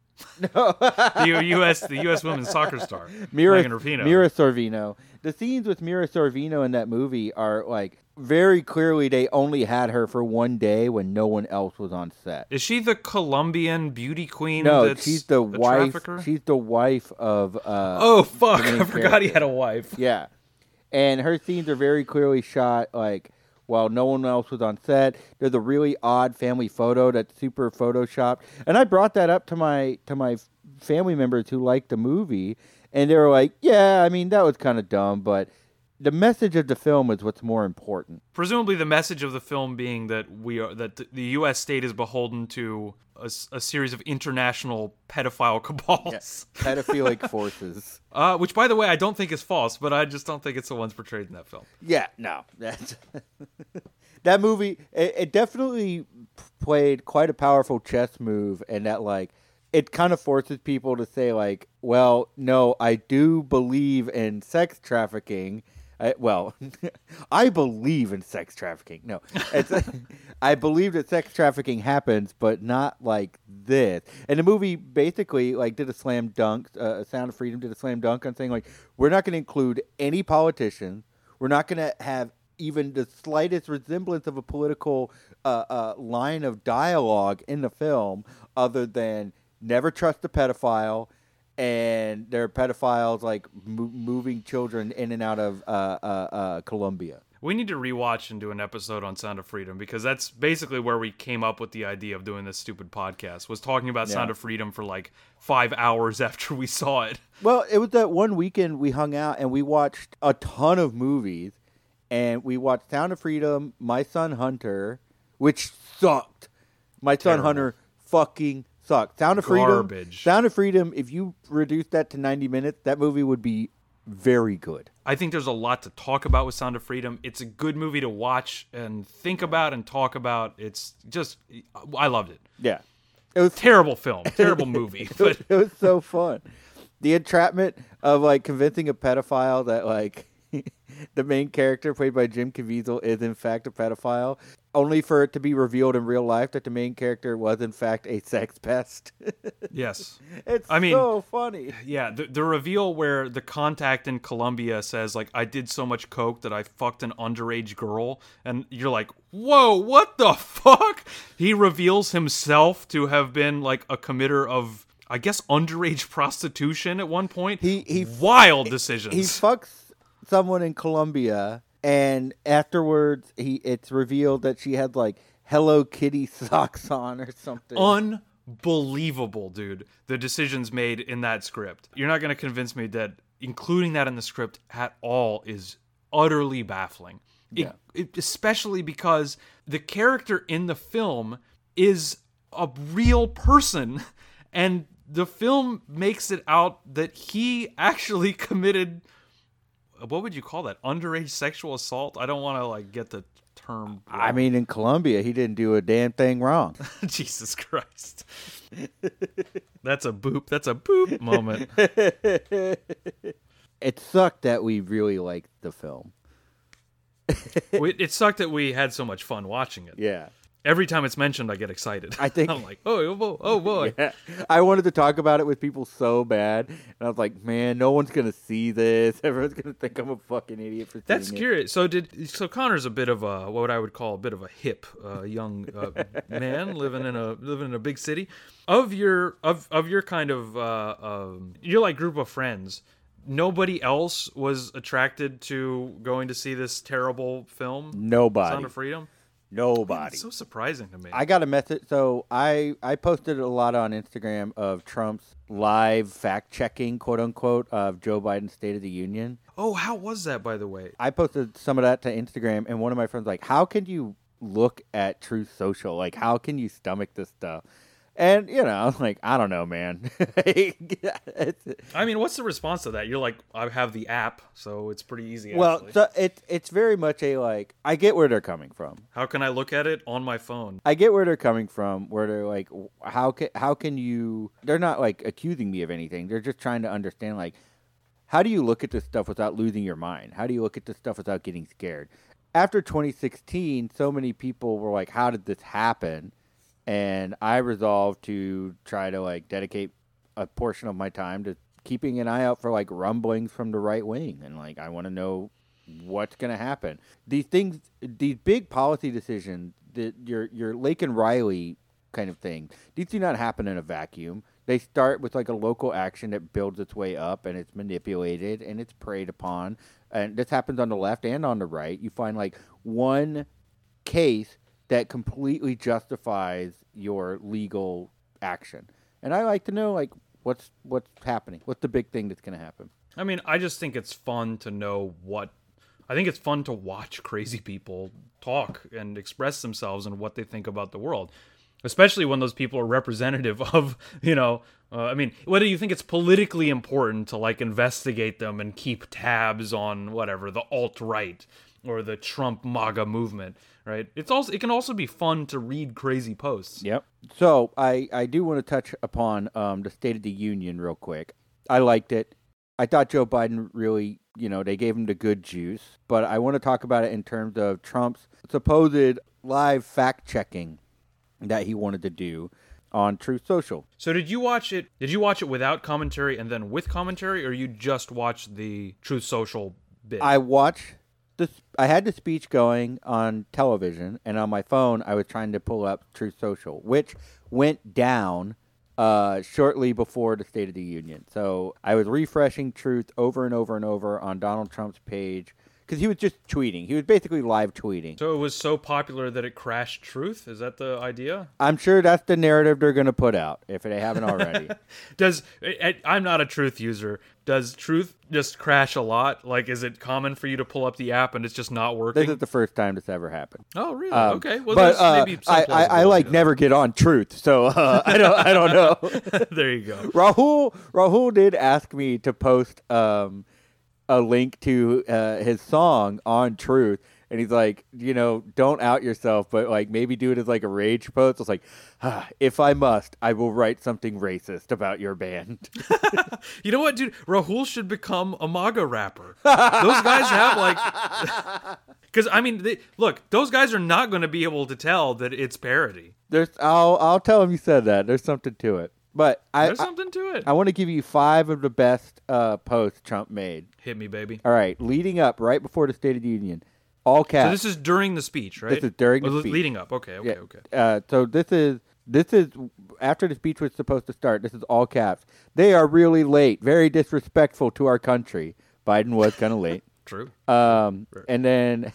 No, the U S the U S women's soccer star, Mira, Megan Rapinoe. Mira Sorvino. The scenes with Mira Sorvino in that movie are like very clearly they only had her for one day when no one else was on set. Is she the Colombian beauty queen? No, that's she's the wife. Trafficker? She's the wife of. Uh, oh fuck! I forgot character. He had a wife. Yeah, and her scenes are very clearly shot like while no one else was on set. There's a really odd family photo that's super photoshopped, and I brought that up to my to my family members who liked the movie, and they were like, "Yeah, I mean that was kind of dumb, but the message of the film is what's more important." Presumably, the message of the film being that we are that the U S state is beholden to a, a series of international pedophile cabals, yeah. pedophilic forces. Uh, which, by the way, I don't think is false, but I just don't think it's the ones portrayed in that film. Yeah, no, that's that movie. It, it definitely played quite a powerful chess move, and that like it kind of forces people to say like, well, no, I do believe in sex trafficking. I, well, I believe in sex trafficking. No, it's, I believe that sex trafficking happens, but not like this. And the movie basically like did a slam dunk. Uh, Sound of Freedom did a slam dunk on saying like, we're not going to include any politicians. We're not going to have even the slightest resemblance of a political uh, uh, line of dialogue in the film, other than never trust a pedophile. And there are pedophiles like mo- moving children in and out of uh, uh, uh, Colombia. We need to rewatch and do an episode on Sound of Freedom, because that's basically where we came up with the idea of doing this stupid podcast, was talking about yeah. Sound of Freedom for like five hours after we saw it. Well, it was that one weekend we hung out and we watched a ton of movies, and we watched Sound of Freedom, My Son Hunter, which sucked. My Son Terrible. Hunter fucking sucked. Sound of Freedom. Garbage. Sound of Freedom, if you reduce that to ninety minutes, that movie would be very good. I think there's a lot to talk about with Sound of Freedom. It's a good movie to watch and think about and talk about. It's just, I loved it. Yeah. It was terrible film, terrible movie. it, But was, it was so fun. The entrapment of like convincing a pedophile that like the main character played by Jim Caviezel is in fact a pedophile, only for it to be revealed in real life that the main character was in fact a sex pest. yes, It's I mean, so funny. yeah, the, the reveal where the contact in Colombia says like, I did so much coke that I fucked an underage girl, and you're like, whoa, what the fuck? He reveals himself to have been like a committer of, I guess, underage prostitution at one point. He he wild decisions. He fucks someone in Colombia, and afterwards he it's revealed that she had like Hello Kitty socks on or something. Unbelievable, dude. The decisions made in that script. You're not going to convince me that including that in the script at all is utterly baffling. Yeah. It, it, especially because the character in the film is a real person, and the film makes it out that he actually committed, what would you call that? Underage sexual assault? I don't want to like get the term wrong. I mean, in Colombia, he didn't do a damn thing wrong. Jesus Christ. That's a boop. That's a boop moment. It sucked that we really liked the film. We- It sucked that we had so much fun watching it. Yeah. Every time it's mentioned, I get excited. I think- I'm like, oh, oh, boy, oh boy. Yeah. I wanted to talk about it with people so bad, and I was like, man, no one's gonna see this. Everyone's gonna think I'm a fucking idiot for That's seeing it. curious. So did so Connor's a bit of a what I would call a bit of a hip uh, young uh, man living in a living in a big city. Of your of of your kind of uh, um, your like group of friends, nobody else was attracted to going to see this terrible film. Nobody. Sound of Freedom. Nobody. It's so surprising to me. I got a message. So I, I posted a lot on Instagram of Trump's live fact checking, quote unquote, of Joe Biden's State of the Union. Oh, how was that, by the way? I posted some of that to Instagram, and one of my friends was like, how can you look at Truth Social? Like, how can you stomach this stuff? And, you know, I was like, I don't know, man. It's- I mean, what's the response to that? You're like, I have the app, so it's pretty easy. well, actually. so it, it's very much a, like, I get where they're coming from. How can I look at it on my phone? I get where they're coming from, where they're like, how can how can you? They're not like accusing me of anything. They're just trying to understand, like, how do you look at this stuff without losing your mind? How do you look at this stuff without getting scared? After twenty sixteen, so many people were like, how did this happen? And I resolved to try to like dedicate a portion of my time to keeping an eye out for like rumblings from the right wing, and like I want to know what's going to happen. These things, these big policy decisions, the, your your Lake and Riley kind of thing, these do not happen in a vacuum. They start with like a local action that builds its way up, and it's manipulated and it's preyed upon. And this happens on the left and on the right. You find like one case that completely justifies your legal action. And I like to know like what's what's happening. What's the big thing that's going to happen? I mean, I just think it's fun to know what. I think it's fun to watch crazy people talk and express themselves and what they think about the world, especially when those people are representative of, you know, uh, I mean, whether you think it's politically important to like investigate them and keep tabs on whatever, the alt-right or the Trump MAGA movement, right? It's also it can also be fun to read crazy posts. Yep. So I, I do want to touch upon um, the State of the Union real quick. I liked it. I thought Joe Biden really, you know, they gave him the good juice. But I want to talk about it in terms of Trump's supposed live fact-checking that he wanted to do on Truth Social. So did you watch it? Did you watch it without commentary and then with commentary, or you just watched the Truth Social bit? I watched this. I had the speech going on television, and on my phone, I was trying to pull up Truth Social, which went down uh, shortly before the State of the Union. So I was refreshing Truth over and over and over on Donald Trump's page because he was just tweeting. He was basically live tweeting. So it was so popular that it crashed Truth? Is that the idea? I'm sure that's the narrative they're going to put out if they haven't already. Does I, I'm not a Truth user. Does Truth just crash a lot? Like, is it common for you to pull up the app and it's just not working? This is the first time this ever happened. Oh, really? Um, okay. Well, but there's uh, maybe some I, I, I plausibility like to never get on Truth, so uh, I don't I don't know. that. There you go. Rahul Rahul did ask me to post um, a link to uh, his song on Truth, And he's like, you know, don't out yourself, but like maybe do it as like a rage post. It's like, ah, if I must, I will write something racist about your band. You know what, dude? Rahul should become a MAGA rapper. Those guys have like, because I mean, they, look, those guys are not going to be able to tell that it's parody. There's, I'll, I'll tell him you said that. There's something to it. But I, There's something to it. I, I want to give you five of the best uh, posts Trump made. Hit me, baby. All right, leading up right before the State of the Union. All caps. So this is during the speech, right? This is during the oh, speech. Leading up. Okay, okay, yeah. okay. Uh, so this is this is after the speech was supposed to start. This is all caps. They are really late. Very disrespectful to our country. Biden was kind of late. True. Um, True. And then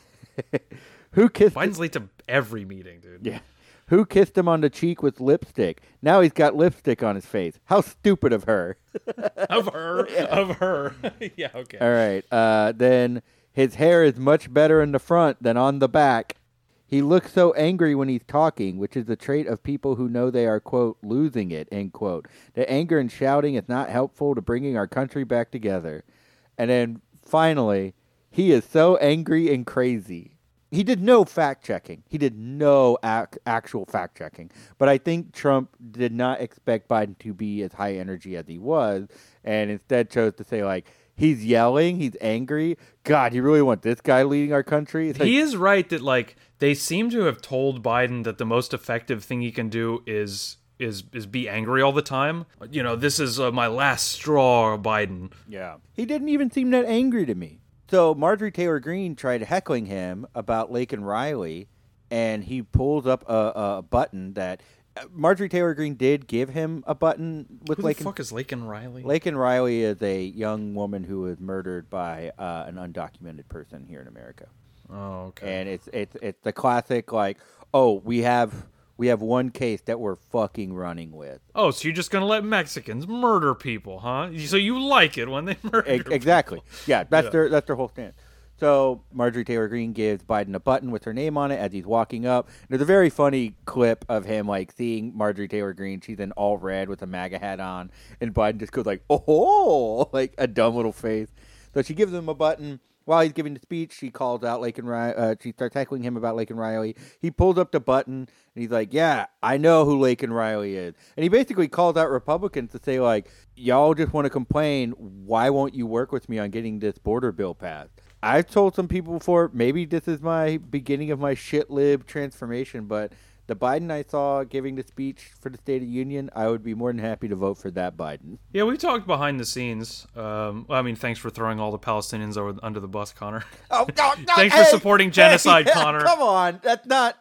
who kissed? Biden's late to every meeting, dude. Yeah. Who kissed him on the cheek with lipstick? Now he's got lipstick on his face. How stupid of her. Of her. Yeah. Of her. Yeah. Okay. All right. Uh, then. His hair is much better in the front than on the back. He looks so angry when he's talking, which is a trait of people who know they are, quote, losing it, end quote. The anger and shouting is not helpful to bringing our country back together. And then, finally, he is so angry and crazy. He did no fact-checking. He did no ac- actual fact-checking. But I think Trump did not expect Biden to be as high energy as he was, and instead chose to say, like, he's yelling. He's angry. God, you really want this guy leading our country? It's he like, is right that like they seem to have told Biden that the most effective thing he can do is is is be angry all the time. You know, this is uh, my last straw, Biden. Yeah. He didn't even seem that angry to me. So Marjorie Taylor Greene tried heckling him about Laken Riley, and he pulls up a, a button that Marjorie Taylor Greene did give him a button with Who the Laken. fuck is Laken Riley? Laken Riley is a young woman who was murdered by uh, an undocumented person here in America. Oh, okay. And it's it's it's the classic like, oh, we have we have one case that we're fucking running with. Oh, so you're just gonna let Mexicans murder people, huh? So you like it when they murder E- exactly. people. Yeah, that's Yeah. their that's their whole stance. So Marjorie Taylor Greene gives Biden a button with her name on it as he's walking up. There's a very funny clip of him like seeing Marjorie Taylor Greene. She's in all red with a MAGA hat on, and Biden just goes like, "Oh," like a dumb little face. So she gives him a button. While he's giving the speech, she calls out Laken Riley. Uh, she starts heckling him about Laken Riley. He pulls up the button, and he's like, yeah, I know who Laken Riley is. And he basically calls out Republicans to say, like, y'all just want to complain. Why won't you work with me on getting this border bill passed? I've told some people before, maybe this is my beginning of my shit lib transformation, but the Biden I saw giving the speech for the State of the Union, I would be more than happy to vote for that Biden. Yeah, we talked behind the scenes. Um, well, I mean, thanks for throwing all the Palestinians over, under the bus, Connor. Oh, no, no, thanks hey, for supporting genocide, hey, Connor. Come on, that's not.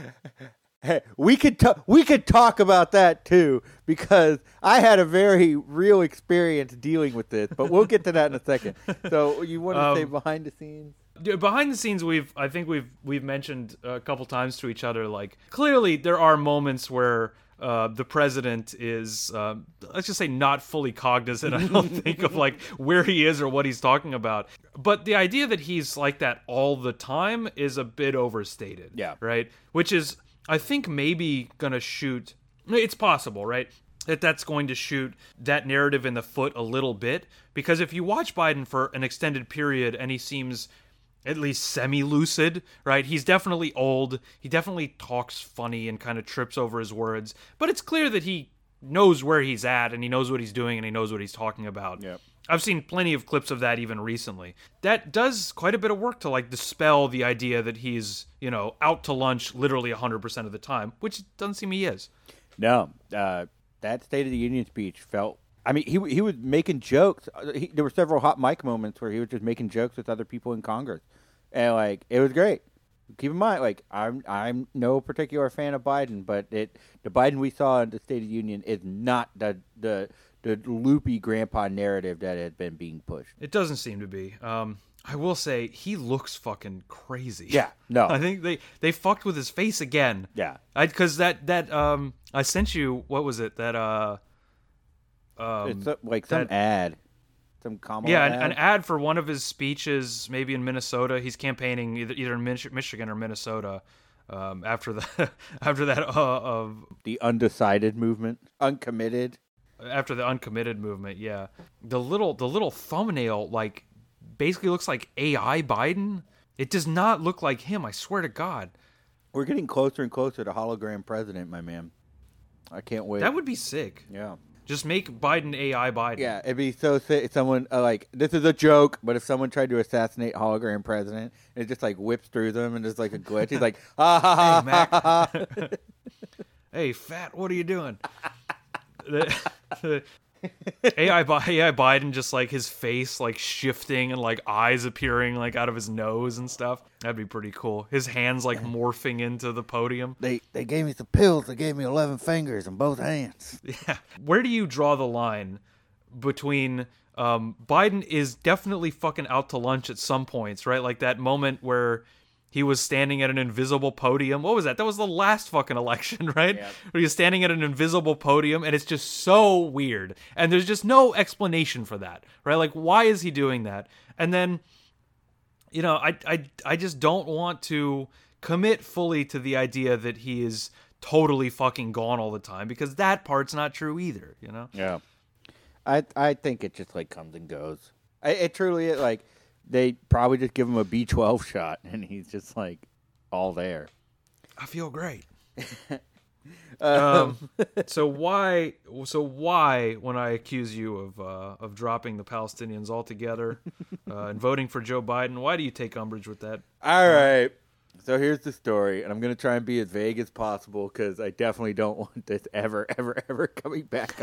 Hey, we could t- we could talk about that too, because I had a very real experience dealing with this. But we'll get to that in a second. So you want to Um, say behind the scenes? Yeah, behind the scenes, we've I think we've we've mentioned a couple times to each other, like, clearly there are moments where uh, the president is, uh, let's just say, not fully cognizant, I don't think, of like where he is or what he's talking about. But the idea that he's like that all the time is a bit overstated. Yeah. Right? Which is, I think, maybe gonna shoot. It's possible, right? That that's going to shoot that narrative in the foot a little bit, because if you watch Biden for an extended period and he seems at least semi-lucid, right? He's definitely old. He definitely talks funny and kind of trips over his words. But it's clear that he knows where he's at and he knows what he's doing and he knows what he's talking about. Yep. I've seen plenty of clips of that even recently. That does quite a bit of work to like dispel the idea that he's, you know, out to lunch literally one hundred percent of the time, which it doesn't seem he is. No, uh, that State of the Union speech felt. I mean, he he was making jokes. He, there were several hot mic moments where he was just making jokes with other people in Congress, and like it was great. Keep in mind, like I'm I'm no particular fan of Biden, but it the Biden we saw in the State of the Union is not the the the loopy grandpa narrative that had been being pushed. It doesn't seem to be. Um, I will say he looks fucking crazy. Yeah, no, I think they they fucked with his face again. Yeah, because that that um I sent you, what was it that uh. Um, it's a, like some that, ad, some Kamala yeah, an, ad. an ad for one of his speeches, maybe in Minnesota. He's campaigning either either in Mich- Michigan or Minnesota. Um, after the after that uh, of the undecided movement, uncommitted. After the uncommitted movement, yeah, the little the little thumbnail like basically looks like A I Biden, It does not look like him, I swear to God. We're getting closer and closer to hologram president, my man. I can't wait. That would be sick. Yeah. Just make Biden A I Biden. Yeah, it'd be so sick if someone, uh, like, this is a joke, but if someone tried to assassinate hologram president, and it just, like, whips through them and there's, like, a glitch, he's like, ha, ha, ha, Hey, Mac. ha, ha. Hey, fat, what are you doing? the, the A I, Bi- A I Biden, just, like, his face, like, shifting and, like, eyes appearing, like, out of his nose and stuff. That'd be pretty cool. His hands, like, morphing into the podium. They they gave me some pills. They gave me eleven fingers in both hands. Yeah. Where do you draw the line between um, Biden is definitely fucking out to lunch at some points, right? Like that moment where he was standing at an invisible podium. What was that? That was the last fucking election, right? Yep. Where he was standing at an invisible podium, and it's just so weird. And there's just no explanation for that, right? Like, why is he doing that? And then, you know, I, I, I just don't want to commit fully to the idea that he is totally fucking gone all the time, because that part's not true either, you know? Yeah. I I think it just, like, comes and goes. I, it truly is, like, they probably just give him a B twelve shot, and he's just, like, all there. I feel great. um, so why? So why, when I accuse you of uh, of dropping the Palestinians altogether uh, and voting for Joe Biden, why do you take umbrage with that? All right. So here's the story, and I'm going to try and be as vague as possible because I definitely don't want this ever, ever, ever coming back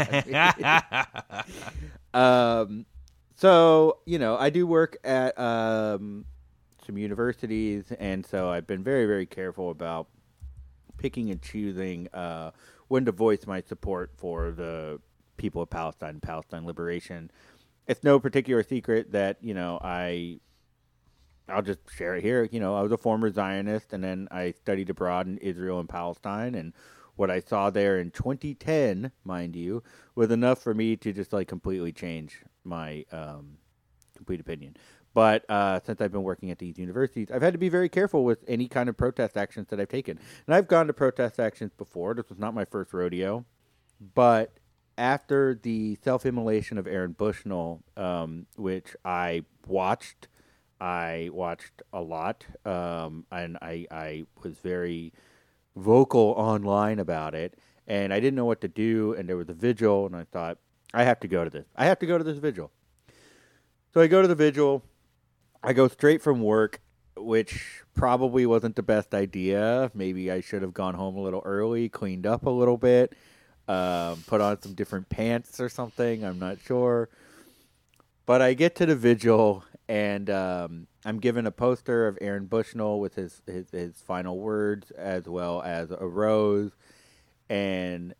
on me. um, so, you know, I do work at um, some universities, and so I've been very, very careful about picking and choosing uh, when to voice my support for the people of Palestine, Palestine liberation. It's no particular secret that, you know, I... I'll just share it here. You know, I was a former Zionist, and then I studied abroad in Israel and Palestine, and what I saw there in twenty ten, mind you, was enough for me to just, like, completely change my um, complete opinion. But uh, since I've been working at these universities, I've had to be very careful with any kind of protest actions that I've taken. And I've gone to protest actions before. This was not my first rodeo. But after the self-immolation of Aaron Bushnell, um, which I watched... I watched a lot, um, and I, I was very vocal online about it, and I didn't know what to do, and there was a vigil, and I thought, I have to go to this. I have to go to this vigil. So I go to the vigil. I go straight from work, which probably wasn't the best idea. Maybe I should have gone home a little early, cleaned up a little bit, um, put on some different pants or something. I'm not sure. But I get to the vigil, and um, I'm given a poster of Aaron Bushnell with his, his, his final words, as well as a rose. And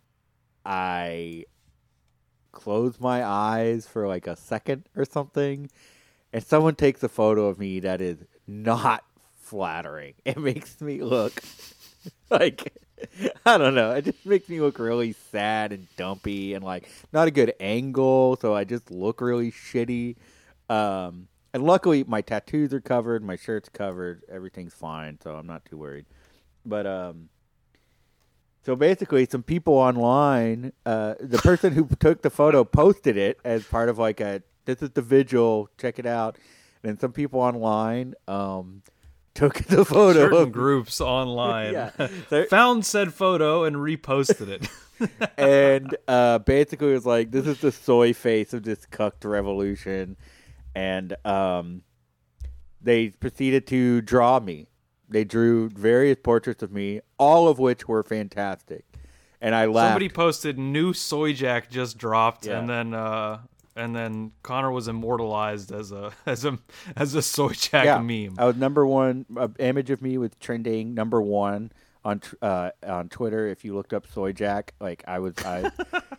I close my eyes for like a second or something, and someone takes a photo of me that is not flattering. It makes me look like... I don't know. It just makes me look really sad and dumpy and, like, not a good angle, so I just look really shitty. Um, and luckily, my tattoos are covered, my shirt's covered, everything's fine, so I'm not too worried. But, um, so basically, some people online, uh, the person who took the photo posted it as part of, like, a, this is the vigil, check it out. And then some people online, um... took the photo. Certain of groups online yeah. found said photo and reposted it. And uh, basically it was like, this is the soy face of this cucked revolution. And um, they proceeded to draw me. They drew various portraits of me, all of which were fantastic. And I laughed. Somebody posted new Soy Jack just dropped, Yeah. and then uh, and then Connor was immortalized as a as a as a Soy Jack yeah. meme. I was number one. An image of me was trending number one on uh, on Twitter. If you looked up Soy Jack, like I was, I,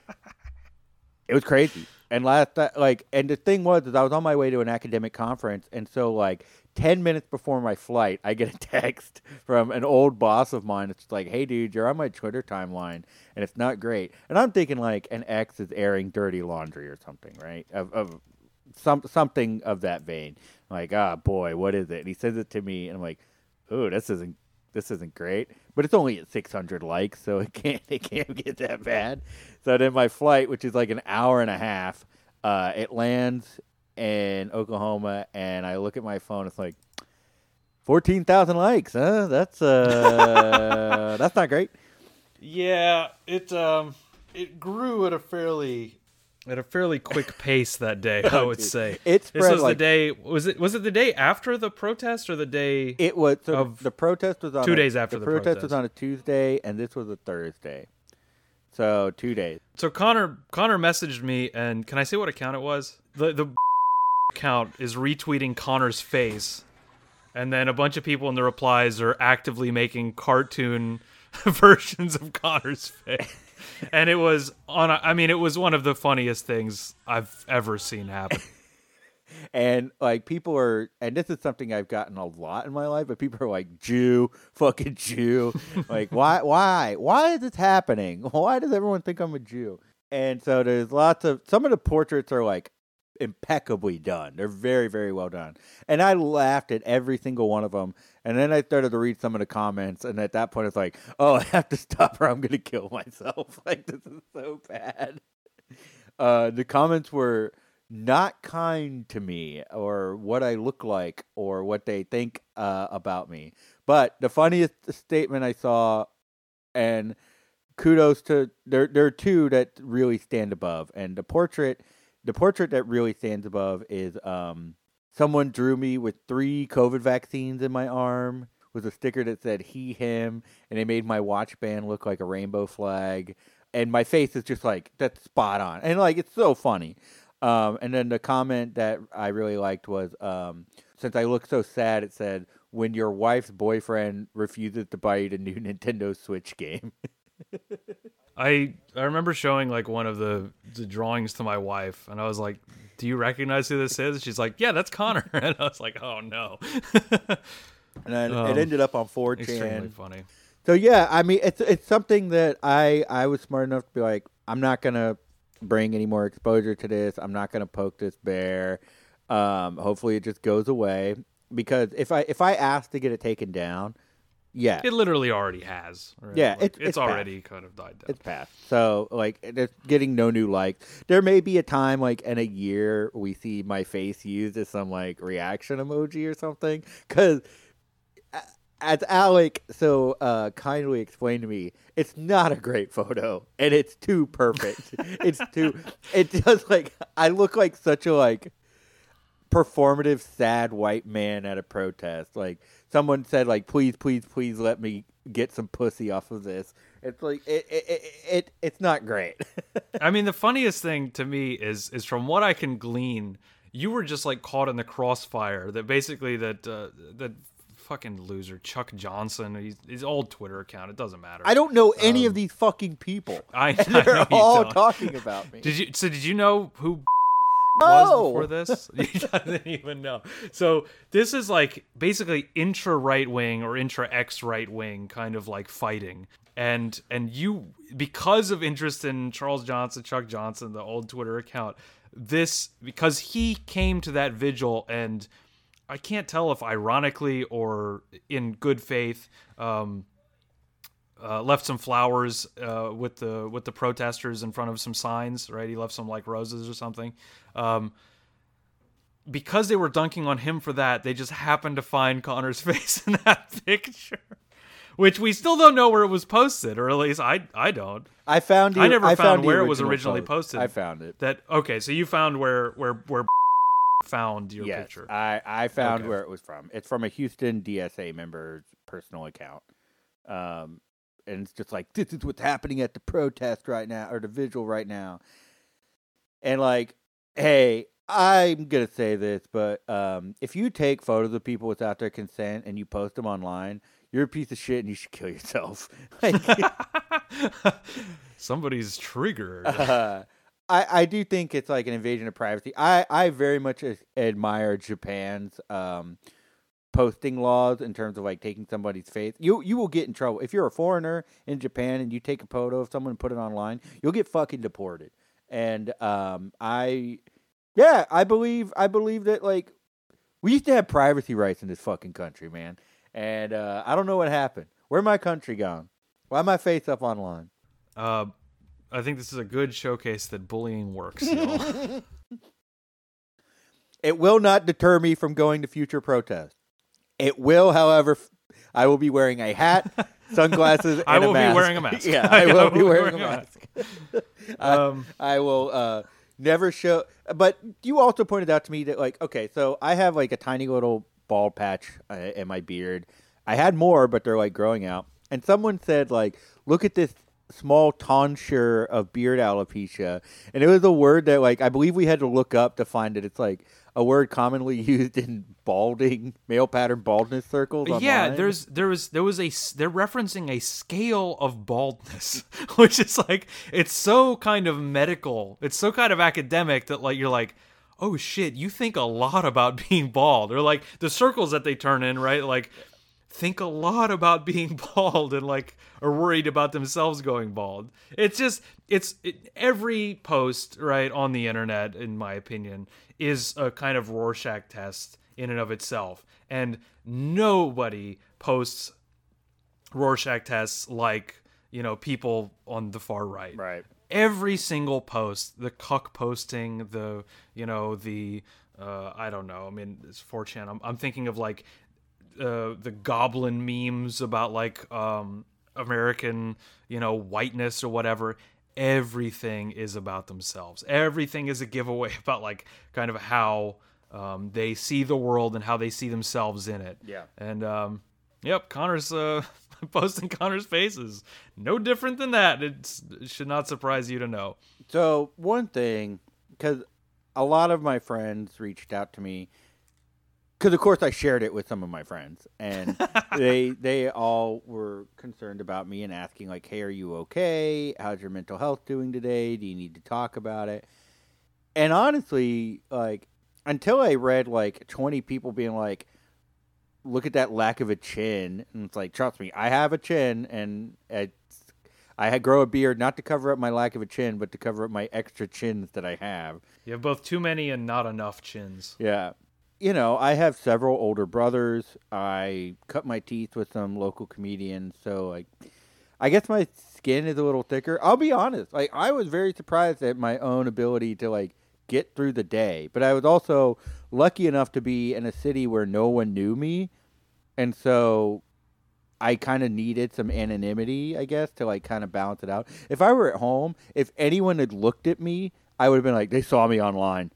it was crazy. And last, like, and the thing was, is I was on my way to an academic conference, and so like ten minutes before my flight, I get a text from an old boss of mine. It's like, "Hey, dude, you're on my Twitter timeline, and it's not great." And I'm thinking like an ex is airing dirty laundry or something, right? Of, of some something of that vein. I'm like, ah, boy, what is it? And he sends it to me, and I'm like, "Ooh, this isn't this isn't great." But it's only at six hundred likes, so it can't it can't get that bad. So then my flight, which is like an hour and a half, uh, it lands in Oklahoma, and I look at my phone. It's like fourteen thousand likes, huh? That's uh, that's not great. Yeah, it um, it grew at a fairly at a fairly quick pace that day. I would say it spread this was like, the day. Was it was it the day after the protest or the day? It was so of the protest was on two a, days after the, the protest, protest was on a Tuesday, and this was a Thursday. So two days. So Connor Connor messaged me, and can I say what account it was? The the account is retweeting Connor's face, and then a bunch of people in the replies are actively making cartoon versions of Connor's face. And it was on. A, I mean, it was one of the funniest things I've ever seen happen. And like people are, and this is something I've gotten a lot in my life, but people are like, Jew, fucking Jew. Like, why, why, why is this happening? Why does everyone think I'm a Jew? And so there's lots of, some of the portraits are like impeccably done. They're very, very well done. And I laughed at every single one of them. And then I started to read some of the comments. And at that point, it's like, oh, I have to stop or I'm going to kill myself. Like, this is so bad. Uh, the comments were not kind to me or what I look like or what they think uh, about me. But the funniest statement I saw, and kudos to, there, there are two that really stand above. And the portrait, the portrait that really stands above is um, someone drew me with three COVID vaccines in my arm with a sticker that said he, him, and they made my watch band look like a rainbow flag. And my face is just like, that's spot on. And like, it's so funny. Um, and then the comment that I really liked was, um, since I look so sad, it said, when your wife's boyfriend refuses to buy you the new Nintendo Switch game. I I remember showing like one of the, the drawings to my wife, and I was like, do you recognize who this is? She's like, yeah, that's Connor. And I was like, oh no. And then um, it ended up on four chan. Extremely funny. So yeah, I mean, it's it's something that I, I was smart enough to be like, I'm not going to bring any more exposure to this. I'm not going to poke this bear. Um, hopefully it just goes away, because if I if I ask to get it taken down, yeah, it literally already has. Right? Yeah, like, it's, it's it's already passed. kind of died down. It's passed. So like, it's getting no new likes. There may be a time like in a year we see my face used as some like reaction emoji or something, because as Alec so uh, kindly explained to me, it's not a great photo, and it's too perfect. It's too. It just like I look like such a like performative sad white man at a protest. Like someone said, like please, please, please let me get some pussy off of this. It's like it, it, it, it it's not great. I mean, the funniest thing to me is is from what I can glean, you were just like caught in the crossfire. That basically that uh, that. Fucking loser Chuck Johnson, he's, his old Twitter account, it doesn't matter. I don't know any um, of these fucking people. I, and I they're know you all don't. talking about me. Did you? So did you know who no. was before this? You didn't even know. So this is like basically intra right wing or intra X right wing kind of like fighting. And and you, because of interest in Charles Johnson, Chuck Johnson, the old Twitter account, this because he came to that vigil, and I can't tell if ironically or in good faith, um, uh, left some flowers uh, with the with the protesters in front of some signs. Right, he left some like roses or something. Um, because they were dunking on him for that, they just happened to find Connor's face in that picture, which we still don't know where it was posted, or at least I I don't. I found. The, I never I found, found where the it was original originally post. posted. I found it. That okay? So you found where where where. found your yes, picture. I, I found okay. where it was from. It's from a Houston D S A member's personal account. Um, and it's just like, this is what's happening at the protest right now, or the vigil right now. And like, hey, I'm going to say this, but um, if you take photos of people without their consent and you post them online, you're a piece of shit and you should kill yourself. Like, somebody's triggered. Uh, I, I do think it's like an invasion of privacy. I, I very much admire Japan's um, posting laws in terms of like taking somebody's face. You you will get in trouble. If you're a foreigner in Japan and you take a photo of someone and put it online, you'll get fucking deported. And um, I, yeah, I believe I believe that like we used to have privacy rights in this fucking country, man. And uh, I don't know what happened. Where my country gone? Why my face up online? Uh. I think this is a good showcase that bullying works. You know? It will not deter me from going to future protests. It will, however, f- I will be wearing a hat, sunglasses, and I will a mask. be wearing a mask. Yeah, I will, I will be wearing, a mask. I, Um, I will uh, never show. But you also pointed out to me that, like, okay, so I have like a tiny little bald patch uh, in my beard. I had more, but they're like growing out. And someone said, like, look at this small tonsure of beard alopecia. And it was a word that, like, I believe we had to look up to find it. It's like a word commonly used in balding, male pattern baldness circles. yeah, online. there's there was there was a s- they're referencing a scale of baldness, which is like it's so kind of medical, it's so kind of academic that like you're like, oh shit, you think a lot about being bald, or like the circles that they turn in, right? Like think a lot about being bald and like are worried about themselves going bald. It's just it's it, every post right on the internet, in my opinion, is a kind of Rorschach test in and of itself, and nobody posts Rorschach tests like, you know, people on the far right. Right. Every single post, the cuck posting, the, you know, the, uh, I don't know, I mean, it's four chan. I'm, I'm thinking of like uh, the goblin memes about like um, American, you know, whiteness or whatever. Everything is about themselves. Everything is a giveaway about like kind of how um, they see the world and how they see themselves in it. Yeah. And, um, yep, Connor's uh, posting Connor's faces. No different than that. It's, it should not surprise you to know. So one thing, because a lot of my friends reached out to me, because of course I shared it with some of my friends, and they they all were concerned about me and asking like, "Hey, are you okay? How's your mental health doing today? Do you need to talk about it?" And honestly, like until I read like twenty people being like, "Look at that lack of a chin," and it's like, trust me, I have a chin, and it's, I had grow a beard not to cover up my lack of a chin, but to cover up my extra chins that I have. You have both too many and not enough chins. Yeah. You know, I have several older brothers. I cut my teeth with some local comedians, so like, I guess my skin is a little thicker. I'll be honest, like I was very surprised at my own ability to like get through the day, but I was also lucky enough to be in a city where no one knew me, and so I kind of needed some anonymity, I guess, to like kind of balance it out. If I were at home, if anyone had looked at me, I would have been like, they saw me online.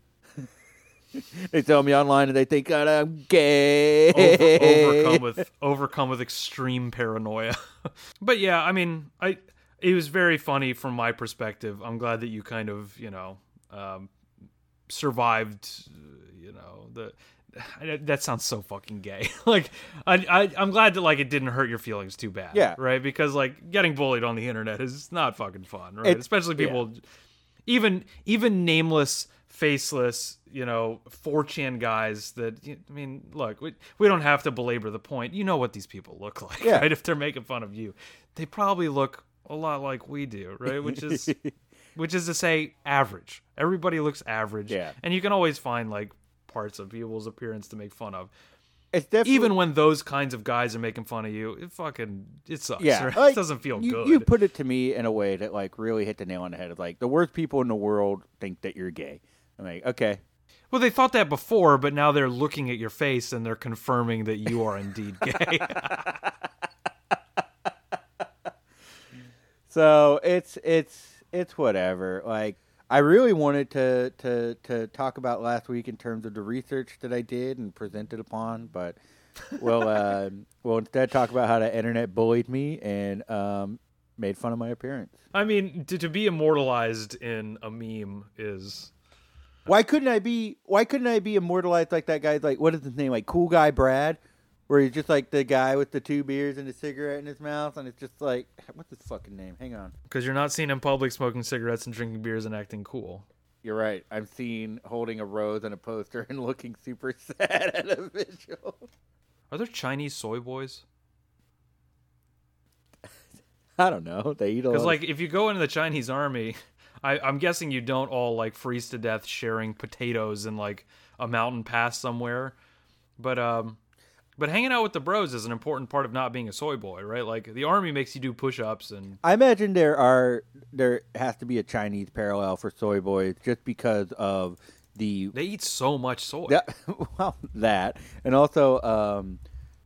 They tell me online and they think God, I'm gay. Over, overcome with overcome with extreme paranoia. But yeah, I mean, I it was very funny from my perspective. I'm glad that you kind of, you know, um, survived. You know, the that sounds so fucking gay. Like, I, I I'm glad that like it didn't hurt your feelings too bad. Yeah. Right. Because like getting bullied on the internet is not fucking fun. Right. It, Especially people, yeah. even even nameless, faceless, you know, four chan guys that, I mean, look, we, we don't have to belabor the point. You know what these people look like, yeah. right? If they're making fun of you, they probably look a lot like we do, right? Which is, which is to say average. Everybody looks average. Yeah. And you can always find like parts of people's appearance to make fun of. It's definitely, even when those kinds of guys are making fun of you, it fucking, it sucks. Yeah. Right? Like, it doesn't feel you, good. You put it to me in a way that like really hit the nail on the head. Of like the worst people in the world think that you're gay. I'm like, okay. Well, they thought that before, but now they're looking at your face and they're confirming that you are indeed gay. So it's it's it's whatever. Like I really wanted to, to to talk about last week in terms of the research that I did and presented upon, but we'll uh, we'll instead talk about how the internet bullied me and um, made fun of my appearance. I mean, to, to be immortalized in a meme is. Why couldn't I be? Why couldn't I be immortalized like that guy? Like, what is his name? Like, Cool Guy Brad, where he's just like the guy with the two beers and a cigarette in his mouth, and it's just like, what's his fucking name? Hang on. Because you're not seen in public smoking cigarettes and drinking beers and acting cool. You're right. I'm seen holding a rose and a poster and looking super sad at a visual. Are there Chinese soy boys? I don't know. They eat a lot. Because like, if you go into the Chinese army. I, I'm guessing you don't all like freeze to death sharing potatoes in like a mountain pass somewhere, but um, but hanging out with the bros is an important part of not being a soy boy, right? Like the army makes you do push-ups, and I imagine there are there has to be a Chinese parallel for soy boys just because of the they eat so much soy. That, well, that and also um,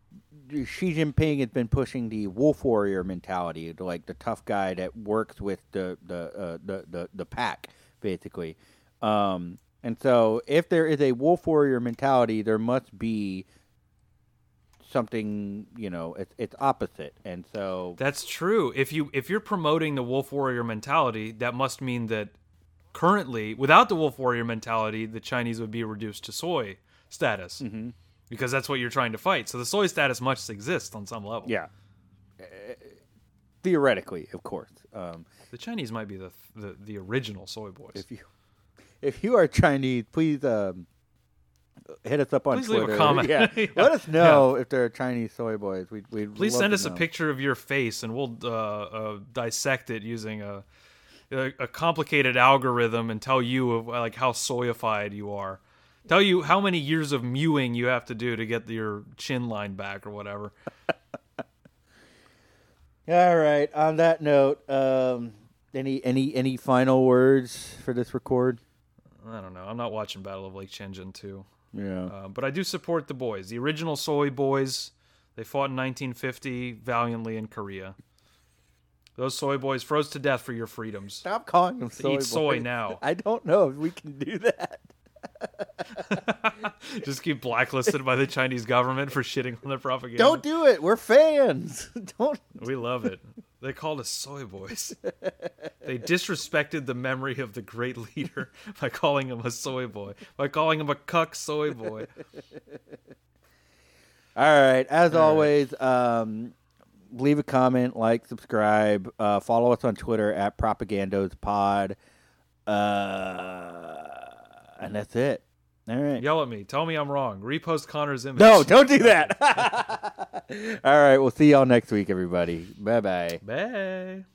Xi Jinping has been pushing the wolf warrior mentality, like the tough guy that works with the the uh, the, the the pack, basically. Um, and so, if there is a wolf warrior mentality, there must be something, you know, it's it's opposite. And so that's true. If you if you're promoting the wolf warrior mentality, that must mean that currently, without the wolf warrior mentality, the Chinese would be reduced to soy status. Mm-hmm. Because that's what you're trying to fight. So the soy status must exist on some level. Yeah. Uh, theoretically, of course. Um, the Chinese might be the, the the original soy boys. If you if you are Chinese, please um, hit us up on please Twitter. Leave a comment. Yeah. yeah. Let us know yeah. if there are Chinese soy boys. We we please send us know. a picture of your face, and we'll uh, uh, dissect it using a, a a complicated algorithm and tell you of, like how soyified you are. Tell you how many years of mewing you have to do to get your chin line back or whatever. All right. On that note, um, any any any final words for this record? I don't know. I'm not watching Battle of Lake Changjin two. Yeah. Uh, but I do support the boys. The original soy boys. They fought in nineteen fifty valiantly in Korea. Those soy boys froze to death for your freedoms. Stop calling them soy Eat boys. soy now. I don't know if we can do that. Just keep blacklisted by the Chinese government for shitting on their propaganda. Don't do it. We're fans. Don't. We love it. They called us soy boys. They disrespected the memory of the great leader by calling him a soy boy, by calling him a cuck soy boy. All right. As All always, right. um, leave a comment, like, subscribe, uh, follow us on Twitter at PropagandosPod. Uh, and that's it. All right. Yell at me. Tell me I'm wrong. Repost Connor's image. No, don't do that. All right. We'll see y'all next week, everybody. Bye-bye. Bye.